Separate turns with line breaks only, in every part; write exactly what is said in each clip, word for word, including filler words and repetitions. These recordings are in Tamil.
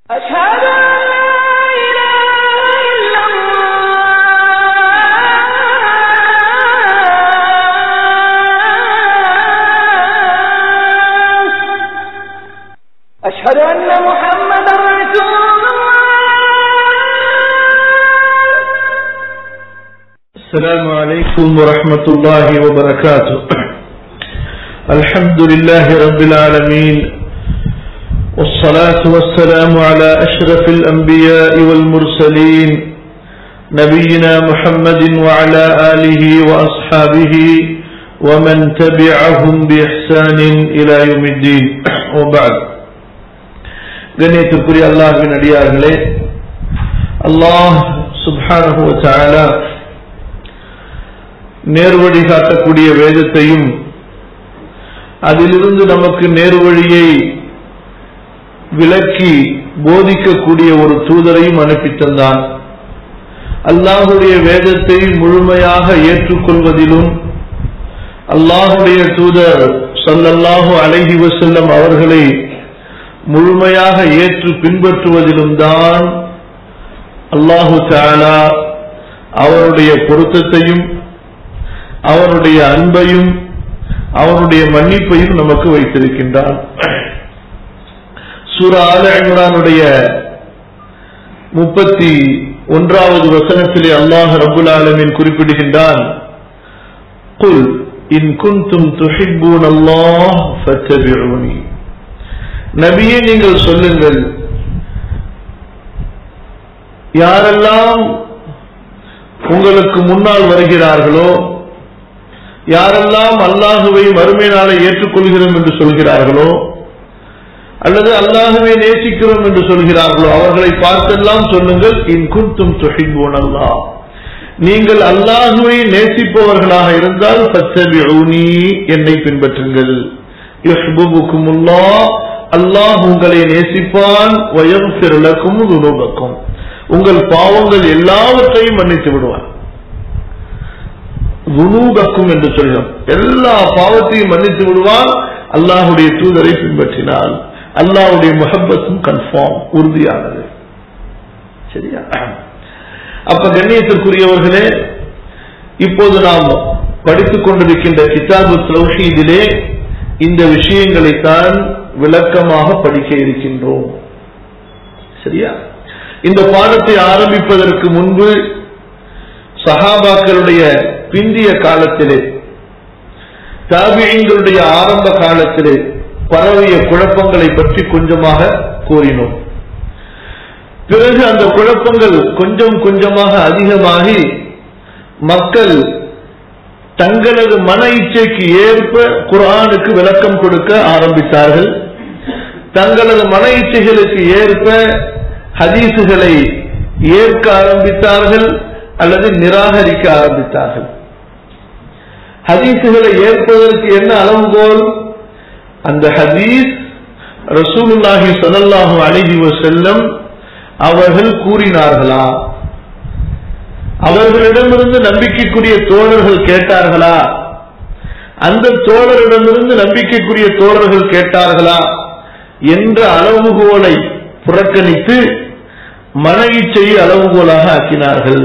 أشهد أن لا إله إلا الله أشهد أن محمدا رسول الله.
السلام عليكم ورحمة الله وبركاته. الحمد لله رب العالمين، والصلاة والسلام على أشرف الأنبياء والمرسلين نبينا محمد وعلى آله وأصحابه ومن تبعهم بإحسان إلى يوم الدين. وبعد. கண்ணியத்திற்குரிய அல்லாஹ்வின் அடியார்களே, அல்லாஹ் சுப்ஹானஹு வ தஆலா நேர்வழி காட்டக்கூடிய வேதத்தையும் அதிலிருந்து நமக்கு நேர்வழியை விளக்கி போதிக்கக்கூடிய ஒரு தூதரையும் அனுப்பி தந்தான். அல்லாஹுடைய வேதத்தை முழுமையாக ஏற்றுக்கொள்வதிலும் அல்லாஹுடைய தூதர் ஸல்லல்லாஹு அலைஹி வஸல்லம் அவர்களை முழுமையாக ஏற்று பின்பற்றுவதிலும் தான் அல்லாஹு தஆலா அவருடைய பொருத்தத்தையும் அவருடைய அன்பையும் அவருடைய மன்னிப்பையும் நமக்கு வைத்திருக்கின்றான். சூரா ஆல இம்ரானுடைய முப்பத்தி ஒன்றாவது வசனத்திலே அல்லாஹ் ரப்புல் ஆலமீன் குறிப்பிடுகின்றான், குல் இன் குன்தும் துஹிப்பூனல்லாஹ் ஃபத்தபிஊனி. நபியே, நீங்கள் சொல்லுங்கள், யாரெல்லாம் உங்களுக்கு முன்னால் வருகிறார்களோ, யாரெல்லாம் அல்லாஹுவை மறுமை நாளை ஏற்றுக்கொள்கிறோம் என்று சொல்கிறார்களோ அல்லது அல்லாஹுவை நேசிக்கிறோம் என்று சொல்கிறார்களோ அவர்களை பார்த்தெல்லாம் சொல்லுங்கள், இன் குன்தும் துஹிப்பூனல்லாஹ், நீங்கள் அல்லாஹுவை நேசிப்பவர்களாக இருந்தால் ஃபத்தபிஊனி, என்னை பின்பற்றுங்கள். யுஹிப்புகுமுல்லாஹ், அல்லாஹ் உங்களை நேசிப்பான். வயக்ஃபிர் லக்கும் துனூபக்கும், உங்கள் பாவங்கள் எல்லாவற்றையும் மன்னித்து விடுவான். துனூபக்கும் என்று சொல்கிறோம், எல்லா பாவத்தையும் மன்னித்து விடுவான். அல்லாஹுடைய தூதரை பின்பற்றினால் அல்லாஹுடைய முஹப்பத்தும் கன்ஃபார்ம், உறுதியானது. சரியா? அப்ப கண்ணியத்திற்குரியவர்களே, இப்போது நாம் படித்துக் கொண்டிருக்கின்ற கிதாபு தௌஹீதிலே இந்த விஷயங்களைத்தான் விளக்கமாக படிக்க இருக்கின்றோம். சரியா? இந்த பாடத்தை ஆரம்பிப்பதற்கு முன்பு சஹாபாக்களுடைய பிந்திய காலத்திலே, தாபிஈன்களுடைய ஆரம்ப காலத்திலே பரவிய குழப்பங்களை பற்றி கொஞ்சமாக கூறினோம். பிறகு அந்த குழப்பங்கள் கொஞ்சம் கொஞ்சமாக அதிகமாகி மக்கள் தங்களது மன இச்சைக்கு ஏற்ப குர்ஆனுக்கு விளக்கம் கொடுக்க ஆரம்பித்தார்கள். தங்களது மன இச்சைகளுக்கு ஏற்ப ஹதீசுகளை ஏற்க ஆரம்பித்தார்கள் அல்லது நிராகரிக்க ஆரம்பித்தார்கள். ஹதீசுகளை ஏற்பதற்கு என்ன அளவுகோல்? அந்த ஹதீஸ் ரசூலுல்லாஹி ஸல்லல்லாஹு அலைஹி வஸல்லம் அவர்கள் கூறினார்களா, அவர்களிடமிருந்து நம்பிக்கைக்குரிய தோழர்கள் கேட்டார்களா, அந்த தோழரிடமிருந்து நம்பிக்கைக்குரிய தோழர்கள் கேட்டார்களா என்ற அளவுகோலை புறக்கணித்து மன இச்சையை அளவுகோலாக ஆக்கினார்கள்.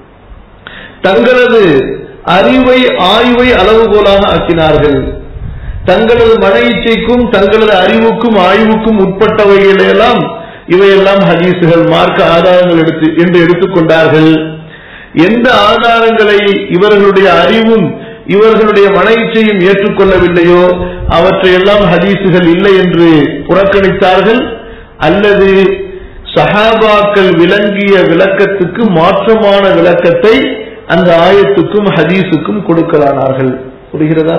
தங்களது அறிவை ஆய்வை அளவுகோலாக ஆக்கினார்கள். தங்களது மன இச்சைக்கும் தங்களது அறிவுக்கும் ஆய்வுக்கும் உட்பட்டவைகளெல்லாம் இவையெல்லாம் ஹதீசுகள், மார்க்க ஆதாரங்கள் எடுத்து என்று எடுத்துக்கொண்டார்கள். எந்த ஆதாரங்களை இவர்களுடைய அறிவும் இவர்களுடைய மன இச்சையும் ஏற்றுக்கொள்ளவில்லையோ அவற்றையெல்லாம் ஹதீசுகள் இல்லை என்று புறக்கணித்தார்கள். அல்லது சஹாபாக்கள் விளங்கிய விளக்கத்துக்கு மாற்றமான விளக்கத்தை அந்த ஆயத்துக்கும் ஹதீஸுக்கும் கொடுக்கலானார்கள். புரிகிறதா?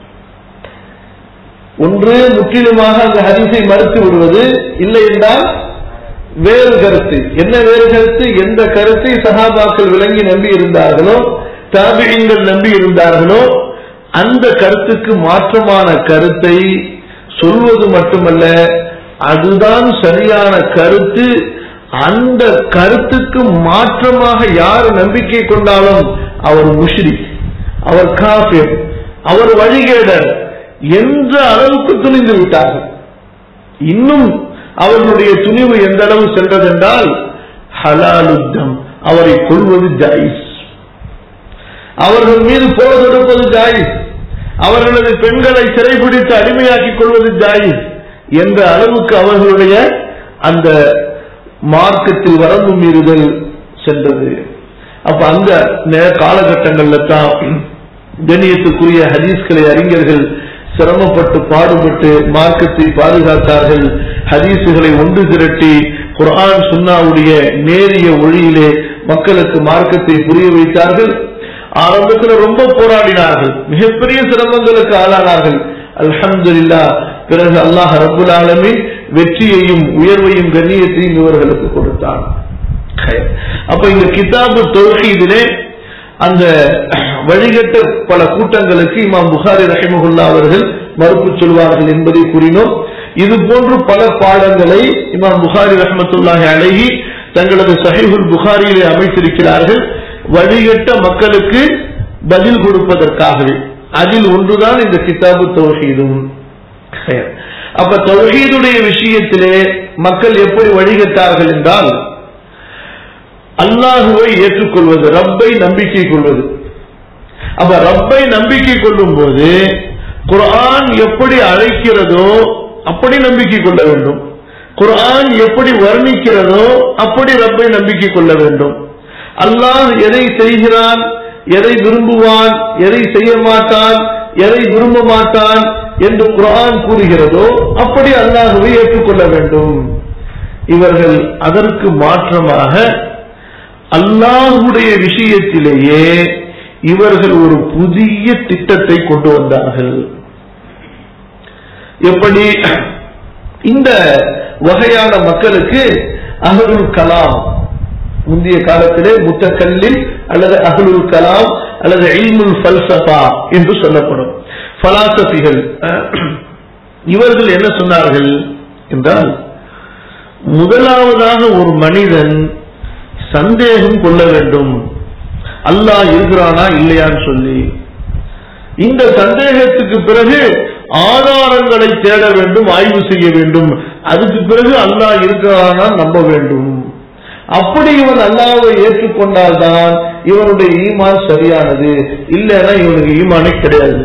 ஒன்று முற்றிலுமாக அந்த ஹதீஸை மறுத்து விடுவது, இல்லை என்றால் வேறு கருத்து. என்ன வேறு கருத்து? எந்த கருத்தை சஹாபாக்கள் விளங்கி நம்பி இருந்தார்களோ, தாபிஈன்கள் நம்பி இருந்தார்களோ, அந்த கருத்துக்கு மாற்றமான கருத்தை சொல்வது மட்டுமல்ல, அதுதான் சரியான கருத்து. அந்த கருத்துக்கு மாற்றமாக யார் நம்பிக்கை கொண்டாலும் அவர் முஷ்ரிக், அவர் காஃபிர், அவர் வழிகேடர் என்ற அளவுக்கு துணிந்து விட்டார்கள். இன்னும் அவர்களுடைய துணிவு எந்த அளவு சென்றதென்றால் ஹலாலுத்தம், அவரை கொல்வது ஜாயிஸ், அவர்கள் மீது போர் தொடுப்பது ஜாயிஸ், அவர்களது பெண்களை சிறைபிடித்து அடிமையாக்கிக் கொள்வது ஜாயிஸ் என்ற அளவுக்கு அவர்களுடைய அந்த மார்க்கத்தில் வரம்பு மீறுதல் சென்றது. அப்ப அந்த காலகட்டங்கள்ல தான் கண்ணியத்துக்குரிய ஹதீஸ்களை அறிஞர்கள் சிரமப்பட்டு பாடுபட்டு மார்க்கத்தை பாதுகாத்தார்கள். ஹதீசுகளை ஒன்று திரட்டி குர்ஆன் சுன்னாவுடைய நேரிய ஒளியிலே மக்களுக்கு மார்க்கத்தை புரிய வைத்தார்கள். ஆரம்பத்தில் ரொம்ப போராடினார்கள், மிகப்பெரிய சிரமங்களுக்கு ஆளானார்கள். அல்ஹம்துலில்லாஹ், பிறகு அல்லாஹ் ரப்புல் ஆலமீன் வெற்றியையும் உயர்வையும் கண்ணியத்தையும் இவர்களுக்கு கொடுத்தான். அப்ப இந்த கிதாபு தௌஹீதிலே அந்த வழிகட்ட பல கூட்டங்களுக்கு இமாம் புகாரி ரஹிமஹுல்லாஹ் அவர்கள் மறுப்பு சொல்வார்கள் என்பதை கூறினோம். இது போன்று பல பாடங்களை இமாம் புகாரி ரஹ்மத்துல்லாஹி அலைஹி தங்களது சஹீஹுல் புகாரியிலே அமைத்திருக்கிறார்கள், வழிகட்ட மக்களுக்கு பதில் கொடுப்பதற்காகவே. அதில் ஒன்றுதான் இந்த கிதாபு தௌஹீதும். அப்ப தௌஹீதுடைய விஷயத்திலே மக்கள் எப்படி வழிகட்டார்கள் என்றால், அல்லாஹுவை ஏற்றுக்கொள்வது, ரப்பை நம்பிக்கை கொள்வது. அப்ப ரப்பை நம்பிக்கை கொள்ளும் போது குர்ஆன் எப்படி அழைக்கிறதோ அப்படி நம்பிக்கை கொள்ள வேண்டும், குர்ஆன் எப்படி வர்ணிக்கிறதோ அப்படி ரப்பை நம்பிக்கை கொள்ள வேண்டும். அல்லாஹ் எதை செய்கிறான், எதை விரும்புவான், எதை செய்ய மாட்டான், எதை விரும்ப மாட்டான் என்று குர்ஆன் கூறுகிறதோ அப்படி அல்லாஹுவை ஏற்றுக்கொள்ள வேண்டும். இவர்கள் அதற்கு மாற்றமாக அல்லாஹ்வுடைய விஷயத்திலேயே இவர்கள் ஒரு புதிய திட்டத்தை கொண்டு வந்தார்கள். எப்படி? இந்த வகையான மக்களுக்கு அஹ்லுல் கலாம், முந்தைய காலத்திலே முத்தகல்லிம் அல்லது அஹ்லுல் கலாம் அல்லது இல்முல் ஃபல்சஃபா என்று சொல்லப்படும் ஃபலாசபிகள், இவர்கள் என்ன சொன்னார்கள் என்றால், முதலாவதாக ஒரு மனிதன் சந்தேகம் கொள்ள வேண்டும், அல்லாஹ் இருக்கிறானா இல்லையான்னு சொல்லி. இந்த சந்தேகத்துக்கு பிறகு ஆதாரங்களை தேட வேண்டும், ஆய்வு செய்ய வேண்டும். அதுக்கு பிறகு அல்லாஹ் இருக்கிறானா நம்ப வேண்டும். அப்படி இவன் அல்லாஹ்வை ஏற்றுக்கொண்டால்தான் இவனுடைய ஈமான் சரியானது, இல்லைன்னா இவனுக்கு ஈமானே கிடையாது.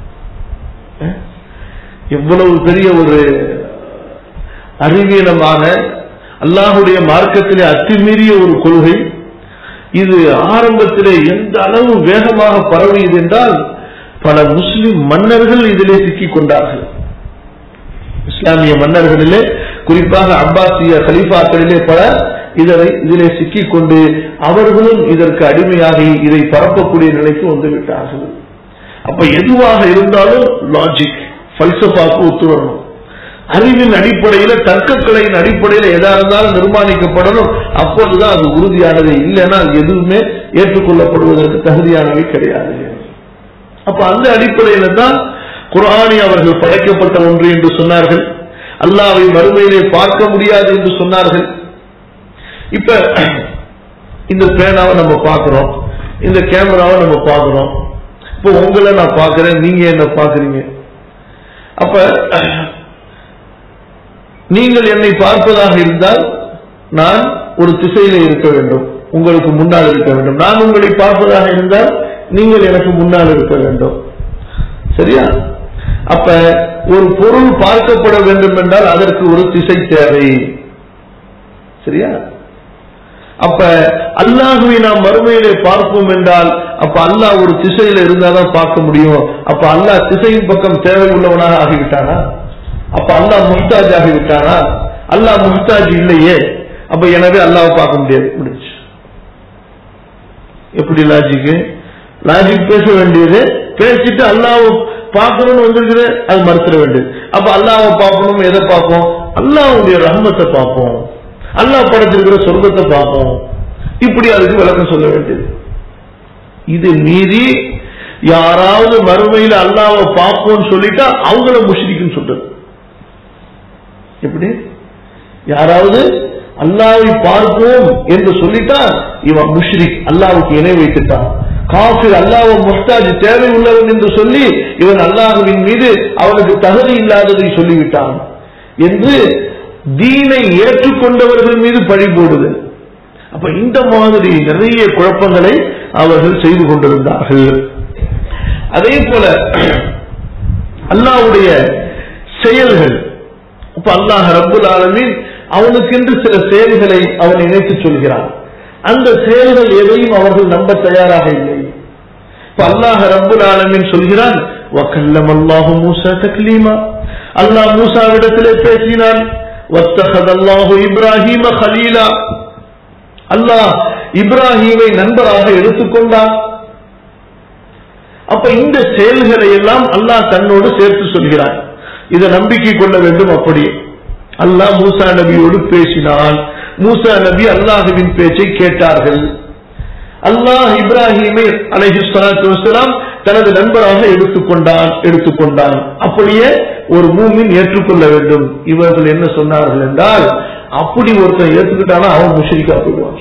எவ்வளவு பெரிய ஒரு அறிவியலமான அல்லாஹுடைய மார்க்கத்திலே அத்துமீறிய ஒரு கொள்கை இது. ஆரம்பத்திலே எந்த அளவு வேகமாக பரவியது என்றால், பல முஸ்லிம் மன்னர்கள் இதிலே சிக்கிக் கொண்டார்கள். இஸ்லாமிய மன்னர்களிலே, குறிப்பாக அப்பாசிய கலீஃபாக்களிலே பல இதனை இதிலே சிக்கிக் கொண்டு அவர்களும் இதற்கு அடிமையாகி இதை பரப்பக்கூடிய நிலைக்கு வந்து விட்டார்கள். அப்ப எதுவாக இருந்தாலும் லாஜிக், ஃபல்சஃபாக்கு ஒத்து வரணும். அறிவின் அடிப்படையில, தர்க்கக்கலையின் அடிப்படையில் எதா இருந்தாலும் நிர்மாணிக்கப்படணும். அப்போதுதான் அது உறுதியானது, இல்லைன்னா அது எதுவுமே ஏற்றுக்கொள்ளப்படுவதற்கு தகுதியானவை கிடையாது. அப்ப அந்த அடிப்படையில தான் குர்ஆனை அவர்கள் படைக்கப்பட்ட ஒன்று என்று சொன்னார்கள், அல்லாஹ்வை மறுமையிலே பார்க்க முடியாது என்று சொன்னார்கள். இப்ப இந்த பேனாவை நம்ம பார்க்கிறோம், இந்த கேமராவை நம்ம பார்க்கிறோம். இப்ப உங்களை நான் பார்க்கிறேன், நீங்க என்ன பார்க்கிறீங்க. அப்ப நீங்கள் என்னை பார்ப்பதாக இருந்தால் நான் ஒரு திசையில இருக்க வேண்டும், உங்களுக்கு முன்னால் இருக்க வேண்டும். நான் உங்களை பார்ப்பதாக இருந்தால் நீங்கள் எனக்கு முன்னால் இருக்க வேண்டும். சரியா? அப்ப ஒரு பொருள் பார்க்கப்பட வேண்டும் என்றால் அதற்கு ஒரு திசை தேவை. சரியா? அப்ப அல்லாஹ்வை நாம் மறுமையிலே பார்ப்போம் என்றால் அப்ப அல்லாஹ் ஒரு திசையில இருந்தாதான் பார்க்க முடியும். அப்ப அல்லாஹ் திசையின் பக்கம் தேவை உள்ளவனாக ஆகிவிட்டானா? அப்ப அல்லாஹ் முஹ்தாஜ் ஆகிவிட்டானா? அல்லாஹ் முஹ்தாஜ் இல்லையே, அப்ப எனவே அல்லாஹ் பார்க்க முடியாது. முடிச்சு எப்படி லாஜிக்? லாஜிக் பேச வேண்டியது, பேசிட்டு அல்லாஹ் பார்க்கணும்னு வந்திருக்குது, அது மறுத்துட வேண்டியது. அப்ப அல்லாஹ் பார்க்கணும், எதை பார்ப்போம்? அல்லாஹ்வுடைய ரஹ்மத்தை பார்ப்போம், அல்லாஹ் படைச்சிருக்கிற சொர்க்கத்தை பார்ப்போம். இப்படி அதுக்கு விளக்கம் சொல்ல வேண்டியது. இது மீறி யாராவது மறுமையில அல்லாஹ்வை பார்ப்போம்னு சொல்லிட்டா அவங்கள முஷ்ரிக்குன்னு சொல்றது. எப்படி? யாராவது அல்லாஹ்வை பார்ப்போம் என்று சொல்லிட்டா இவன் முஷ்ரிக், அல்லாஹ்வுக்கு இணை வைத்துட்டான். காஃபிர், அல்லாஹ் முஹ்தாஜ், தேவை உள்ளவன் என்று சொல்லி இவன் அல்லாஹ்வின் மீது அவனுக்கு தகுதி இல்லாததை சொல்லிவிட்டான் என்று தீனை ஏற்றுக்கொண்டவர்கள் மீது பழி போடுதல். அப்ப இந்த மாதிரி நிறைய குழப்பங்களை அவர்கள் செய்து கொண்டிருந்தார்கள். அதே போல அல்லாஹ்வுடைய செயல்கள், இப்ப அல்லாஹ் ரப்புல் ஆலமீன் அவனுக்கென்று சில செயல்களை அவன் இணைத்து சொல்கிறான். அந்த செயல்கள் எதையும் அவர்கள் நம்ப தயாராக இல்லை. இப்ப அல்லாஹ் ரப்புல் ஆலமீன் சொல்கிறான், வகல்லம அல்லாஹு மூஸா தக்லீமா, அல்லாஹ் மூஸாவிடத்திலே பேசினான். வத்தஹதல்லாஹு இப்ராஹீம கலீலா, அல்லாஹ் இப்ராஹீமை நண்பராக எடுத்துக்கொண்டான். அப்ப இந்த செயல்களை எல்லாம் அல்லாஹ் தன்னோடு சேர்த்து சொல்கிறான். இதை நம்பிக்கை கொள்ள வேண்டும். அப்படி அல்லாஹ் மூஸா நபியோடு பேசினான். மூஸா நபி அல்லாஹ்வின் பேச்சை கேட்டார்கள். அல்லாஹ் இப்ராஹீமை அலைஹிஸ்ஸலாத்து வஸ்ஸலாம் தனது நண்பராக எடுத்துக்கொண்டான் எடுத்துக்கொண்டான் அப்படியே ஒரு மூமின் ஏற்றுக்கொள்ள வேண்டும். இவர்கள் என்ன சொன்னார்கள் என்றால், அப்படி ஒருத்தன் ஏற்றுக்கிட்டானா அவன் முஷ்ரிக்கா போயிடுவான்.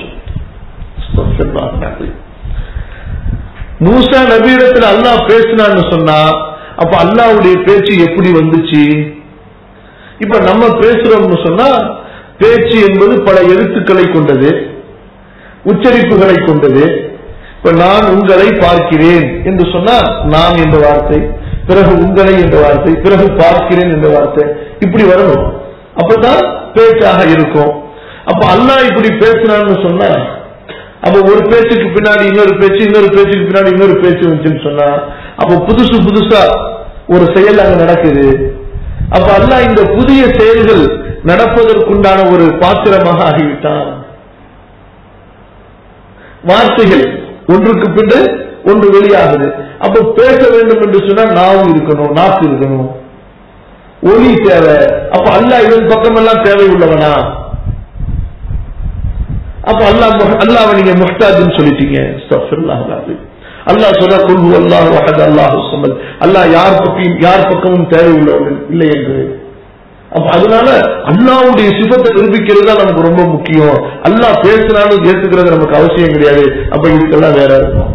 மூஸா நபியிடத்தில் அல்லாஹ் பேசினான்னு சொன்னா அப்ப அல்லாஹ்வுடைய பேச்சு எப்படி வந்துச்சு? இப்ப நம்ம பேசுறோம்னு சொன்னா பேச்சு என்பது பல எழுத்துக்களை கொண்டது, உச்சரிப்புகளை கொண்டது. இப்ப நான் உங்களை பார்க்கிறேன் என்று சொன்னா நான் என்ற வார்த்தை, பிறகு உங்களை என்ற வார்த்தை, பிறகு பார்க்கிறேன் என்ற வார்த்தை, இப்படி வரணும். அப்பதான் பேச்சாக இருக்கும். அப்ப அல்லாஹ் இப்படி பேசினான்னு சொன்னா அப்ப ஒரு பேச்சுக்கு பின்னாடி இன்னொரு பேச்சு, இன்னொரு பேச்சுக்கு பின்னாடி இன்னொரு பேச்சு வந்துச்சுன்னு சொன்னா அப்ப புதுசு புதுசா ஒரு செயல் அங்க நடக்குது. அப்ப அல்லாஹ் இந்த புதிய செயல்கள் நடப்பதற்குண்டான ஒரு பாத்திரமாக ஆகிவிட்டான். வார்த்தைகள் ஒன்றுக்கு பின்பு ஒன்று வெளியாகுது. அப்ப பேச வேண்டும் என்று சொன்னா நாவும் இருக்கணும், நாக்கு இருக்கணும், ஒலி தேவை. அப்ப அல்லாஹ் இதன் பக்கம் எல்லாம் தேவை உள்ளவனா? அப்ப அல்லாஹ் அல்லாஹ் நீங்க முஹ்தாஜ்னு சொல்லிட்டீங்க. அஸ்தக்ஃபிருல்லாஹ் அல்-அஸீம். அல்லாஹ் சொல்ற குல் ஹுவல்லாஹு அஹத் அல்லாஹு ஸமத், அல்லாஹ் யார் பக்கம் யார் பக்கமும் தேவை உள்ளவன் இல்லை என்று. அப்ப அதனால அல்லாஹ்வுடைய சிஃபத்தை நிரூபிக்கிறது தான் நமக்கு ரொம்ப முக்கியம். அல்லாஹ் பேசினாலும் ஏற்றுக்கிறது நமக்கு அவசியம் கிடையாது. அப்ப இதுக்கெல்லாம் வேற இருக்கும்.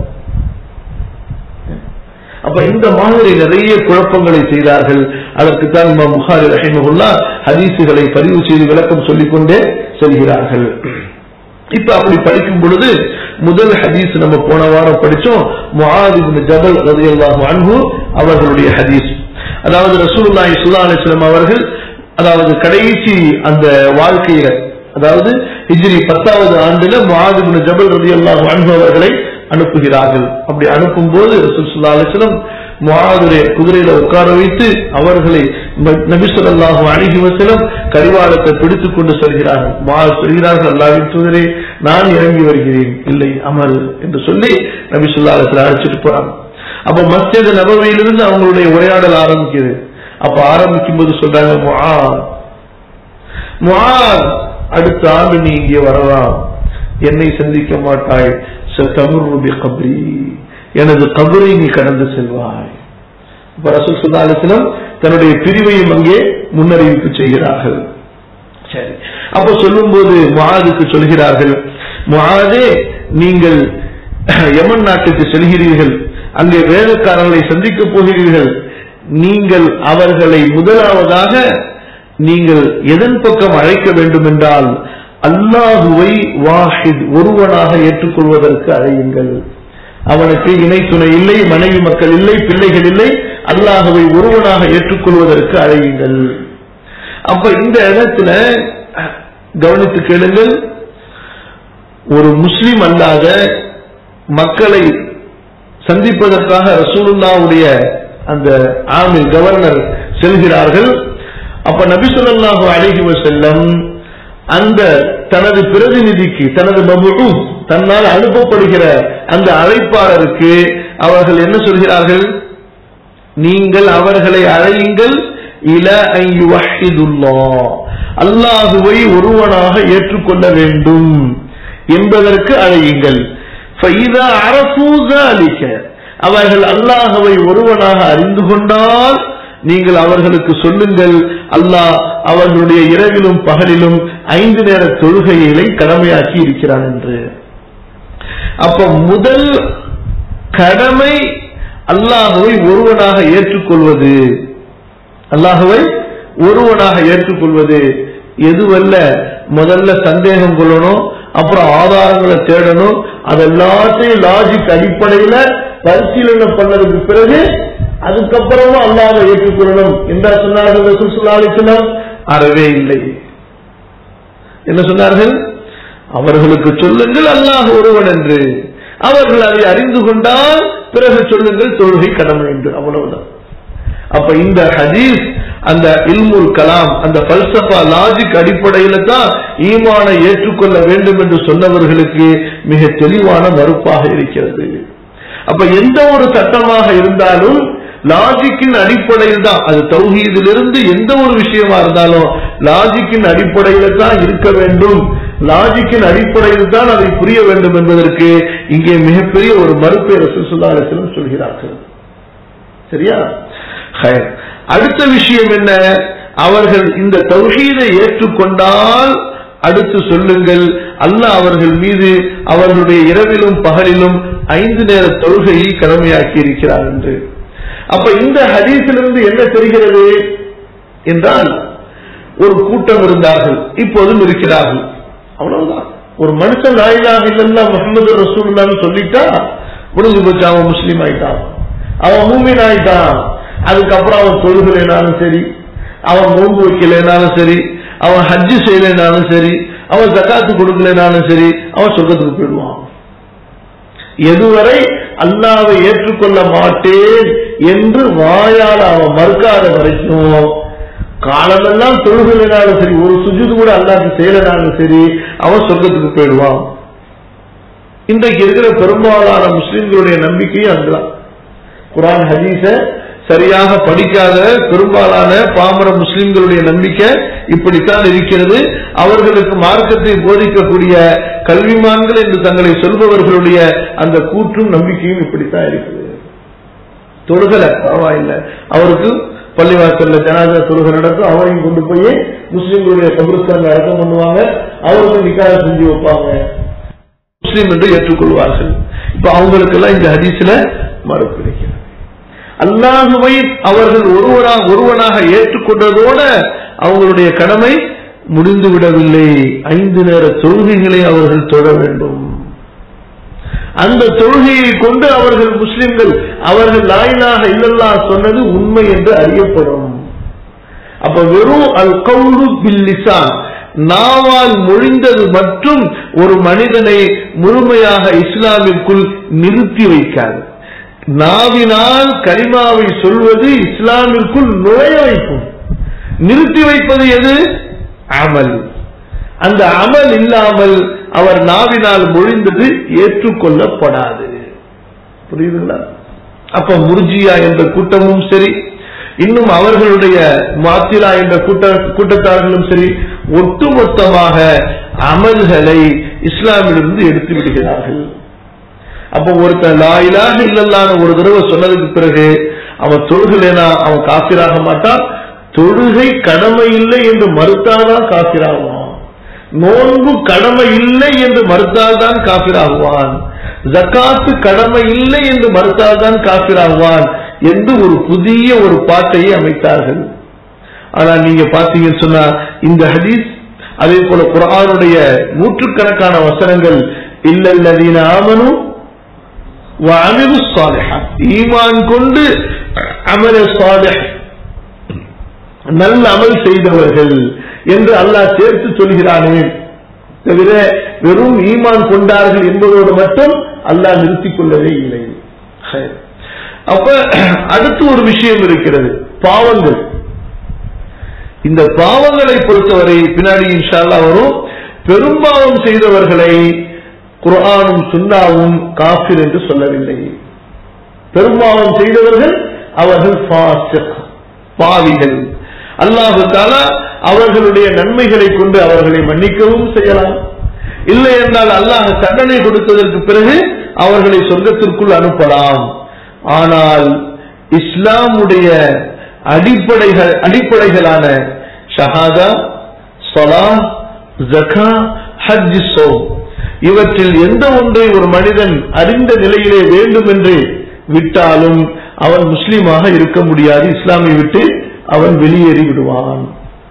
அப்ப இந்த மாதிரி நிறைய குழப்பங்களை செய்தார்கள். அதற்குத்தான் இமாம் புகாரி ரஹிமஹுல்லாஹ் ஹதீஸுகளை பதிவு செய்து விளக்கம் சொல்லிக்கொண்டே செல்கிறார்கள். இப்ப அப்படி படிக்கும் பொழுது முதல் ஹதீஸ் நம்ம போன வாரம் படிச்சோம், முஆத் இப்னு ஜபல் ரலியல்லாஹு அன்ஹு அவர்களுடைய ஹதீஸ். அதாவது ரசூலுல்லாஹி ஸல்லல்லாஹு அலைஹி வஸல்லம் அவர்கள் அதாவது கடைசி அந்த வாழ்க்கையில, அதாவது ஹிஜ்ரி பத்தாவது ஆண்டுல முஆத் இப்னு ஜபல் ரலியல்லாஹு அன்ஹு அவர்களை அனுப்புகிறார்கள். அப்படி அனுப்பும் போது ரசூல் ஸல்லல்லாஹு அலைஹி வஸல்லம் முஆதுடைய குதிரையில உட்கார வைத்து அவர்களை நபி ஸல்லல்லாஹு அலைஹி வஸல்லம் கரிவாளத்தை பிடித்துக் கொண்டு செல்கிறார்கள். முஆத் சொல்கிறார்கள், அல்லாஹ்வின் தூதரே நான் இறங்கி வருகிறேன், இல்லை அமர் என்று சொல்லி நபி ஸல்லல்லாஹு அலைஹி வஸல்லம் அழைச்சிட்டு போறாங்க. அப்ப மஸ்ஜித் நபவியிலிருந்து அவங்களுடைய உரையாடல் ஆரம்பிக்குது. அப்ப ஆரம்பிக்கும் போது சொல்றாங்க, முஆத் முஆத் அடுத்த ஆண்டு நீ இங்கே வரலாம், என்னை சந்திக்க மாட்டாய், சதமுரு பிகப்ரி, எனது கபரை நீ கடந்து செல்வாய். இப்ப ரசூல் ஸல்லல்லாஹு அலைஹி வஸல்லம் தன்னுடைய பிரிவையும் அங்கே முன்னறிவிப்பு செய்கிறார்கள். சரி, அப்ப சொல்லும் போது முஆதுக்கு சொல்கிறார்கள், முஆதே நீங்கள் யமன் நாட்டுக்கு செல்கிறீர்கள், அங்கே வேலைக்காரர்களை சந்திக்க போகிறீர்கள். நீங்கள் அவர்களை முதலாவதாக நீங்கள் எதன் பக்கம் அழைக்க வேண்டும் என்றால் அல்லாஹுவை வாஹித் ஒருவனாக ஏற்றுக்கொள்வதற்கு அழையுங்கள். அவனுக்கு இணை துணை இல்லை, மனைவி மக்கள் இல்லை, பிள்ளைகள் இல்லை, அல்லாஹுவை ஒருவனாக ஏற்றுக்கொள்வதற்கு அழையுங்கள். அப்ப இந்த இடத்துல கவனித்து கேளுங்கள், ஒரு முஸ்லிம் அல்லாத மக்களை சந்திப்பதற்காக ரசூலுல்லாஹ்வுடைய அந்த ஆமில் கவர்னர் செல்கிறார்கள். அப்ப நபி ஸல்லல்லாஹு அலைஹி வஸல்லம் அந்த தனது பிரதிநிதிக்கு, தனது மபூஸ் தன்னால் அனுப்பப்படுகிற அந்த அழைப்பாளருக்கு அவர்கள் என்ன சொல்கிறார்கள்? நீங்கள் அவர்களை அழையுங்கள், இல அன் யுவஹிதுல்லாஹ், அல்லாஹுவை ஒருவனாக ஏற்றுக்கொள்ள வேண்டும் என்பதற்கு அழையுங்கள். ஃபஇதா அரஃபூ ஸாலிக, அவர்கள் அல்லாஹுவை ஒருவனாக அறிந்து கொண்டால் நீங்கள் அவர்களுக்கு சொல்லுங்கள், அல்லாஹ் அவர்களுடைய இரவிலும் பகலிலும் ஐந்து நேர தொழுகைகளை கடமையாக்கி இருக்கிறான் என்று. அப்ப முதல் கடமை அல்லாஹுவை ஒருவனாக ஏற்றுக்கொள்வது, அல்லாஹுவை ஒருவனாக ஏற்றுக்கொள்வது. எதுவல்ல முதல்ல சந்தேகம் கொள்ளணும், அப்புறம் ஆதாரங்களை தேடணும், அதெல்லாத்தையும் லாஜிக் அடிப்படையில பரிசீலனை பண்ணதுக்கு பிறகு அதுக்கப்புறமா அல்லாஹ்வை ஏற்றுக்கொள்ளணும் என்றா சொன்னார்கள் ரசூல் ஸல்லல்லாஹு அலைஹி வஸல்லம்? அறவே இல்லை. என்ன சொன்னார்கள்? அவர்களுக்கு சொல்லுங்கள் அல்லாஹ் ஒருவன் என்று, அவர்கள் அதை அறிந்து கொண்டால் பிறகு சொல்லுங்கள் தொழுகை கடமை என்று, அவ்வளவுதான். அப்ப இந்த ஹதீஸ் அந்த இல்முல் கலாம், அந்த பல்சஃபா லாஜிக் அடிப்படையில தான் ஈமானை ஏற்றுக்கொள்ள வேண்டும் என்று சொன்னவர்களுக்கு மிக தெளிவான மறுப்பாக இருக்கிறது. அப்ப எந்த ஒரு சட்டமாக இருந்தாலும் லாஜிக்கின் அடிப்படையில் தான், அது தௌஹீதிலிருந்து எந்த ஒரு விஷயமா இருந்தாலும் லாஜிக்கின் அடிப்படையில தான் இருக்க வேண்டும், லாஜிக்கின் அடிப்படையில் தான் அதை புரிய வேண்டும் என்பதற்கு இங்கே மிகப்பெரிய ஒரு மறுப்பை ரசூல் ஸல்லல்லாஹு அலைஹி வஸல்லம் சொல்கிறார்கள். சரியா? அடுத்த விஷயம் என்ன? அவர்கள் இந்த தௌஹீதை ஏற்றுக்கொண்டால் அடுத்து சொல்லுங்கள் அல்லாஹ் அவர்கள் மீது அவர்களுடைய இரவிலும் பகலிலும் ஐந்து நேர தொழுகையை கடமையாக்கி இருக்கிறார் என்று. அப்ப இந்த ஹதீஸிலிருந்து என்ன தெரிகிறது என்றால், ஒரு கூட்டம் இருந்தார்கள், இப்போதும் இருக்கிறார்கள், அவ்வளவுதான். ஒரு மனுஷன் லா இலாஹ இல்லல்லாஹ் முஹம்மது ரசூலுல்லாஹ்னு சொல்லிட்டா முடிஞ்சு போச்சு, அவன் முஸ்லீம் ஆயிட்டான், அவன் மூமின் ஆயிட்டான். அதுக்கப்புறம் அவன் தொழுகலைனாலும் சரி, அவன் நோன்பு வைக்கலைனாலும் சரி, அவன் ஹஜ்ஜு செய்யலைனாலும் சரி, அவன் ஜகாத்து கொடுக்கலைனாலும் சரி, அவன் சொர்க்கத்துக்கு போயிடுவான். எதுவரை அல்லாஹ்வை ஏற்றுக்கொள்ள மாட்டேன் என்று வாயால் அவன் மறுக்காத வரைக்கும், காலமெல்லாம் தொழுகலைனாலும் சரி, ஒரு சுஜூது கூட அல்லாஹ்க்கு செய்யலைனாலும் சரி, அவன் சொர்க்கத்துக்கு போயிடுவான். இன்றைக்கு இருக்கிற பெரும்பாலான முஸ்லிம்களுடைய நம்பிக்கையும் அதுதான். குர்ஆன் ஹதீஸ சரியாக படிக்காத பெரும்பாலான பாமர முஸ்லிம்களுடைய நம்பிக்கை இப்படித்தான் இருக்கிறது. அவர்களுக்கு மார்க்கத்தை போதிக்கக்கூடிய கல்விமான்கள் என்று தங்களை சொல்பவர்களுடைய அந்த கூற்றும் நம்பிக்கையும் இப்படித்தான் இருக்குது. தொழுகல பரவாயில்லை, அவருக்கு பள்ளிவாசல்ல ஜனாதா தொழுகை நடக்கும், அவரையும் கொண்டு போய் முஸ்லிம்களுடைய கபரிஸ்தான்ல அடக்கம் பண்ணுவாங்க, அவருக்கு நிக்காஹ் செஞ்சு வைப்பாங்க, முஸ்லிம் என்று ஏற்றுக்கொள்வார்கள். இப்ப அவங்களுக்கு எல்லாம் இந்த ஹதீஸ்ல மறுப்பு இருக்கிறது. அல்லாஹுவை அவர்கள் ஒருவராக ஒருவனாக ஏற்றுக்கொண்டதோட அவங்களுடைய கடமை முடிந்து விடவில்லை. ஐந்து நேர தொழுகைகளை அவர்கள் தொழ வேண்டும். அந்த தொழுகையை கொண்டு அவர்கள் முஸ்லிம்கள், அவர்கள் லா இலாஹ இல்லல்லாஹ் சொன்னது உண்மை என்று அறியப்படும். அப்ப வெறும் அல் கவுலு பில் லிசான், நாவால் மொழிந்தது மற்றும் ஒரு மனிதனை முழுமையாக இஸ்லாமிற்குள் நிறுத்தி வைக்காது. நாவினால் கலிமாவை சொல்வது இஸ்லாமிற்குள் நுழைய வைக்கும். நிறுத்தி வைப்பது எது? அமல். அந்த அமல் இல்லாமல் அவர் நாவினால் மொழிந்தது ஏற்றுக்கொள்ளப்படாது. புரியுதுங்களா? அப்ப முர்ஜியா என்ற கூட்டமும் சரி, இன்னும் அவர்களுடைய மாத்திலா என்ற கூட்டத்தார்களும் சரி, ஒட்டுமொத்தமாக அமல்களை இஸ்லாமிலிருந்து எடுத்து விடுகிறார்கள். அப்ப ஒருத்தன் லா இலாஹ இல்லல்லாஹ்னு ஒரு தடவை சொன்னதுக்கு பிறகு அவன் தொழுகலைனா அவன் காஃபிராக மாட்டான். தொழுகை கடமை இல்லை என்று மறுத்தால்தான் காஃபிராகுவான். நோன்பு கடமை இல்லை என்று மறுத்தால்தான் காஃபிராகுவான். ஜகாத்து கடமை இல்லை என்று மறுத்தால்தான் காஃபிராகுவான் என்று ஒரு புதிய ஒரு பாட்டையை அமைத்தார்கள். ஆனா நீங்க பாத்தீங்கன்னு சொன்னா இந்த ஹதீஸ், அதே போல குர்ஆனுடைய நூற்றுக்கணக்கான வசனங்கள் இல்லல்லதீன ஆமனு வ அமிலுஸ் ஸாலிஹாத், ஈமான் கொண்டு அமல் சாலிஹ், நல்ல அமல் செய்தவர்கள் என்று அல்லாஹ் சேர்த்து சொல்கிறானே தவிர வெறும் ஈமான் கொண்டார்கள் என்பதோடு மட்டும் அல்லாஹ் நிறுத்திக் கொள்ளவே இல்லை. அப்ப அடுத்து ஒரு விஷயம் இருக்கிறது, பாவங்கள். இந்த பாவங்களை பொறுத்தவரை பின்னாடி இன்ஷா அல்லாஹ் வரும். பெரும்பாவம் செய்தவர்களை குர்ஆனும் சுன்னாவும் காஃபிர் என்று சொல்லவில்லை. பெரும்பாவம் செய்தவர்கள் அவர்கள் ஃபாசிக், பாவிகள். அல்லாஹ் தஆலா அவர்களுடைய நன்மைகளை கொண்டு அவர்களை மன்னிக்கவும் செய்யலாம். இல்லை என்றால் அல்லாஹ் தண்டனை கொடுத்ததற்கு பிறகு அவர்களை சொர்க்கத்திற்குள் அனுப்பலாம். ஆனால் இஸ்லாமுடைய அடிப்படைகள் அடிப்படைகளான ஷஹாதா, ஸலாத், ஜகா, ஹஜ், ஸௌம் இவற்றில் எந்த ஒன்றை ஒரு மனிதன் அறிந்த நிலையிலே வேண்டும் என்று விட்டாலும் அவன் முஸ்லீமாக இருக்க முடியாது. இஸ்லாமை விட்டு அவன் வெளியேறி விடுவான்.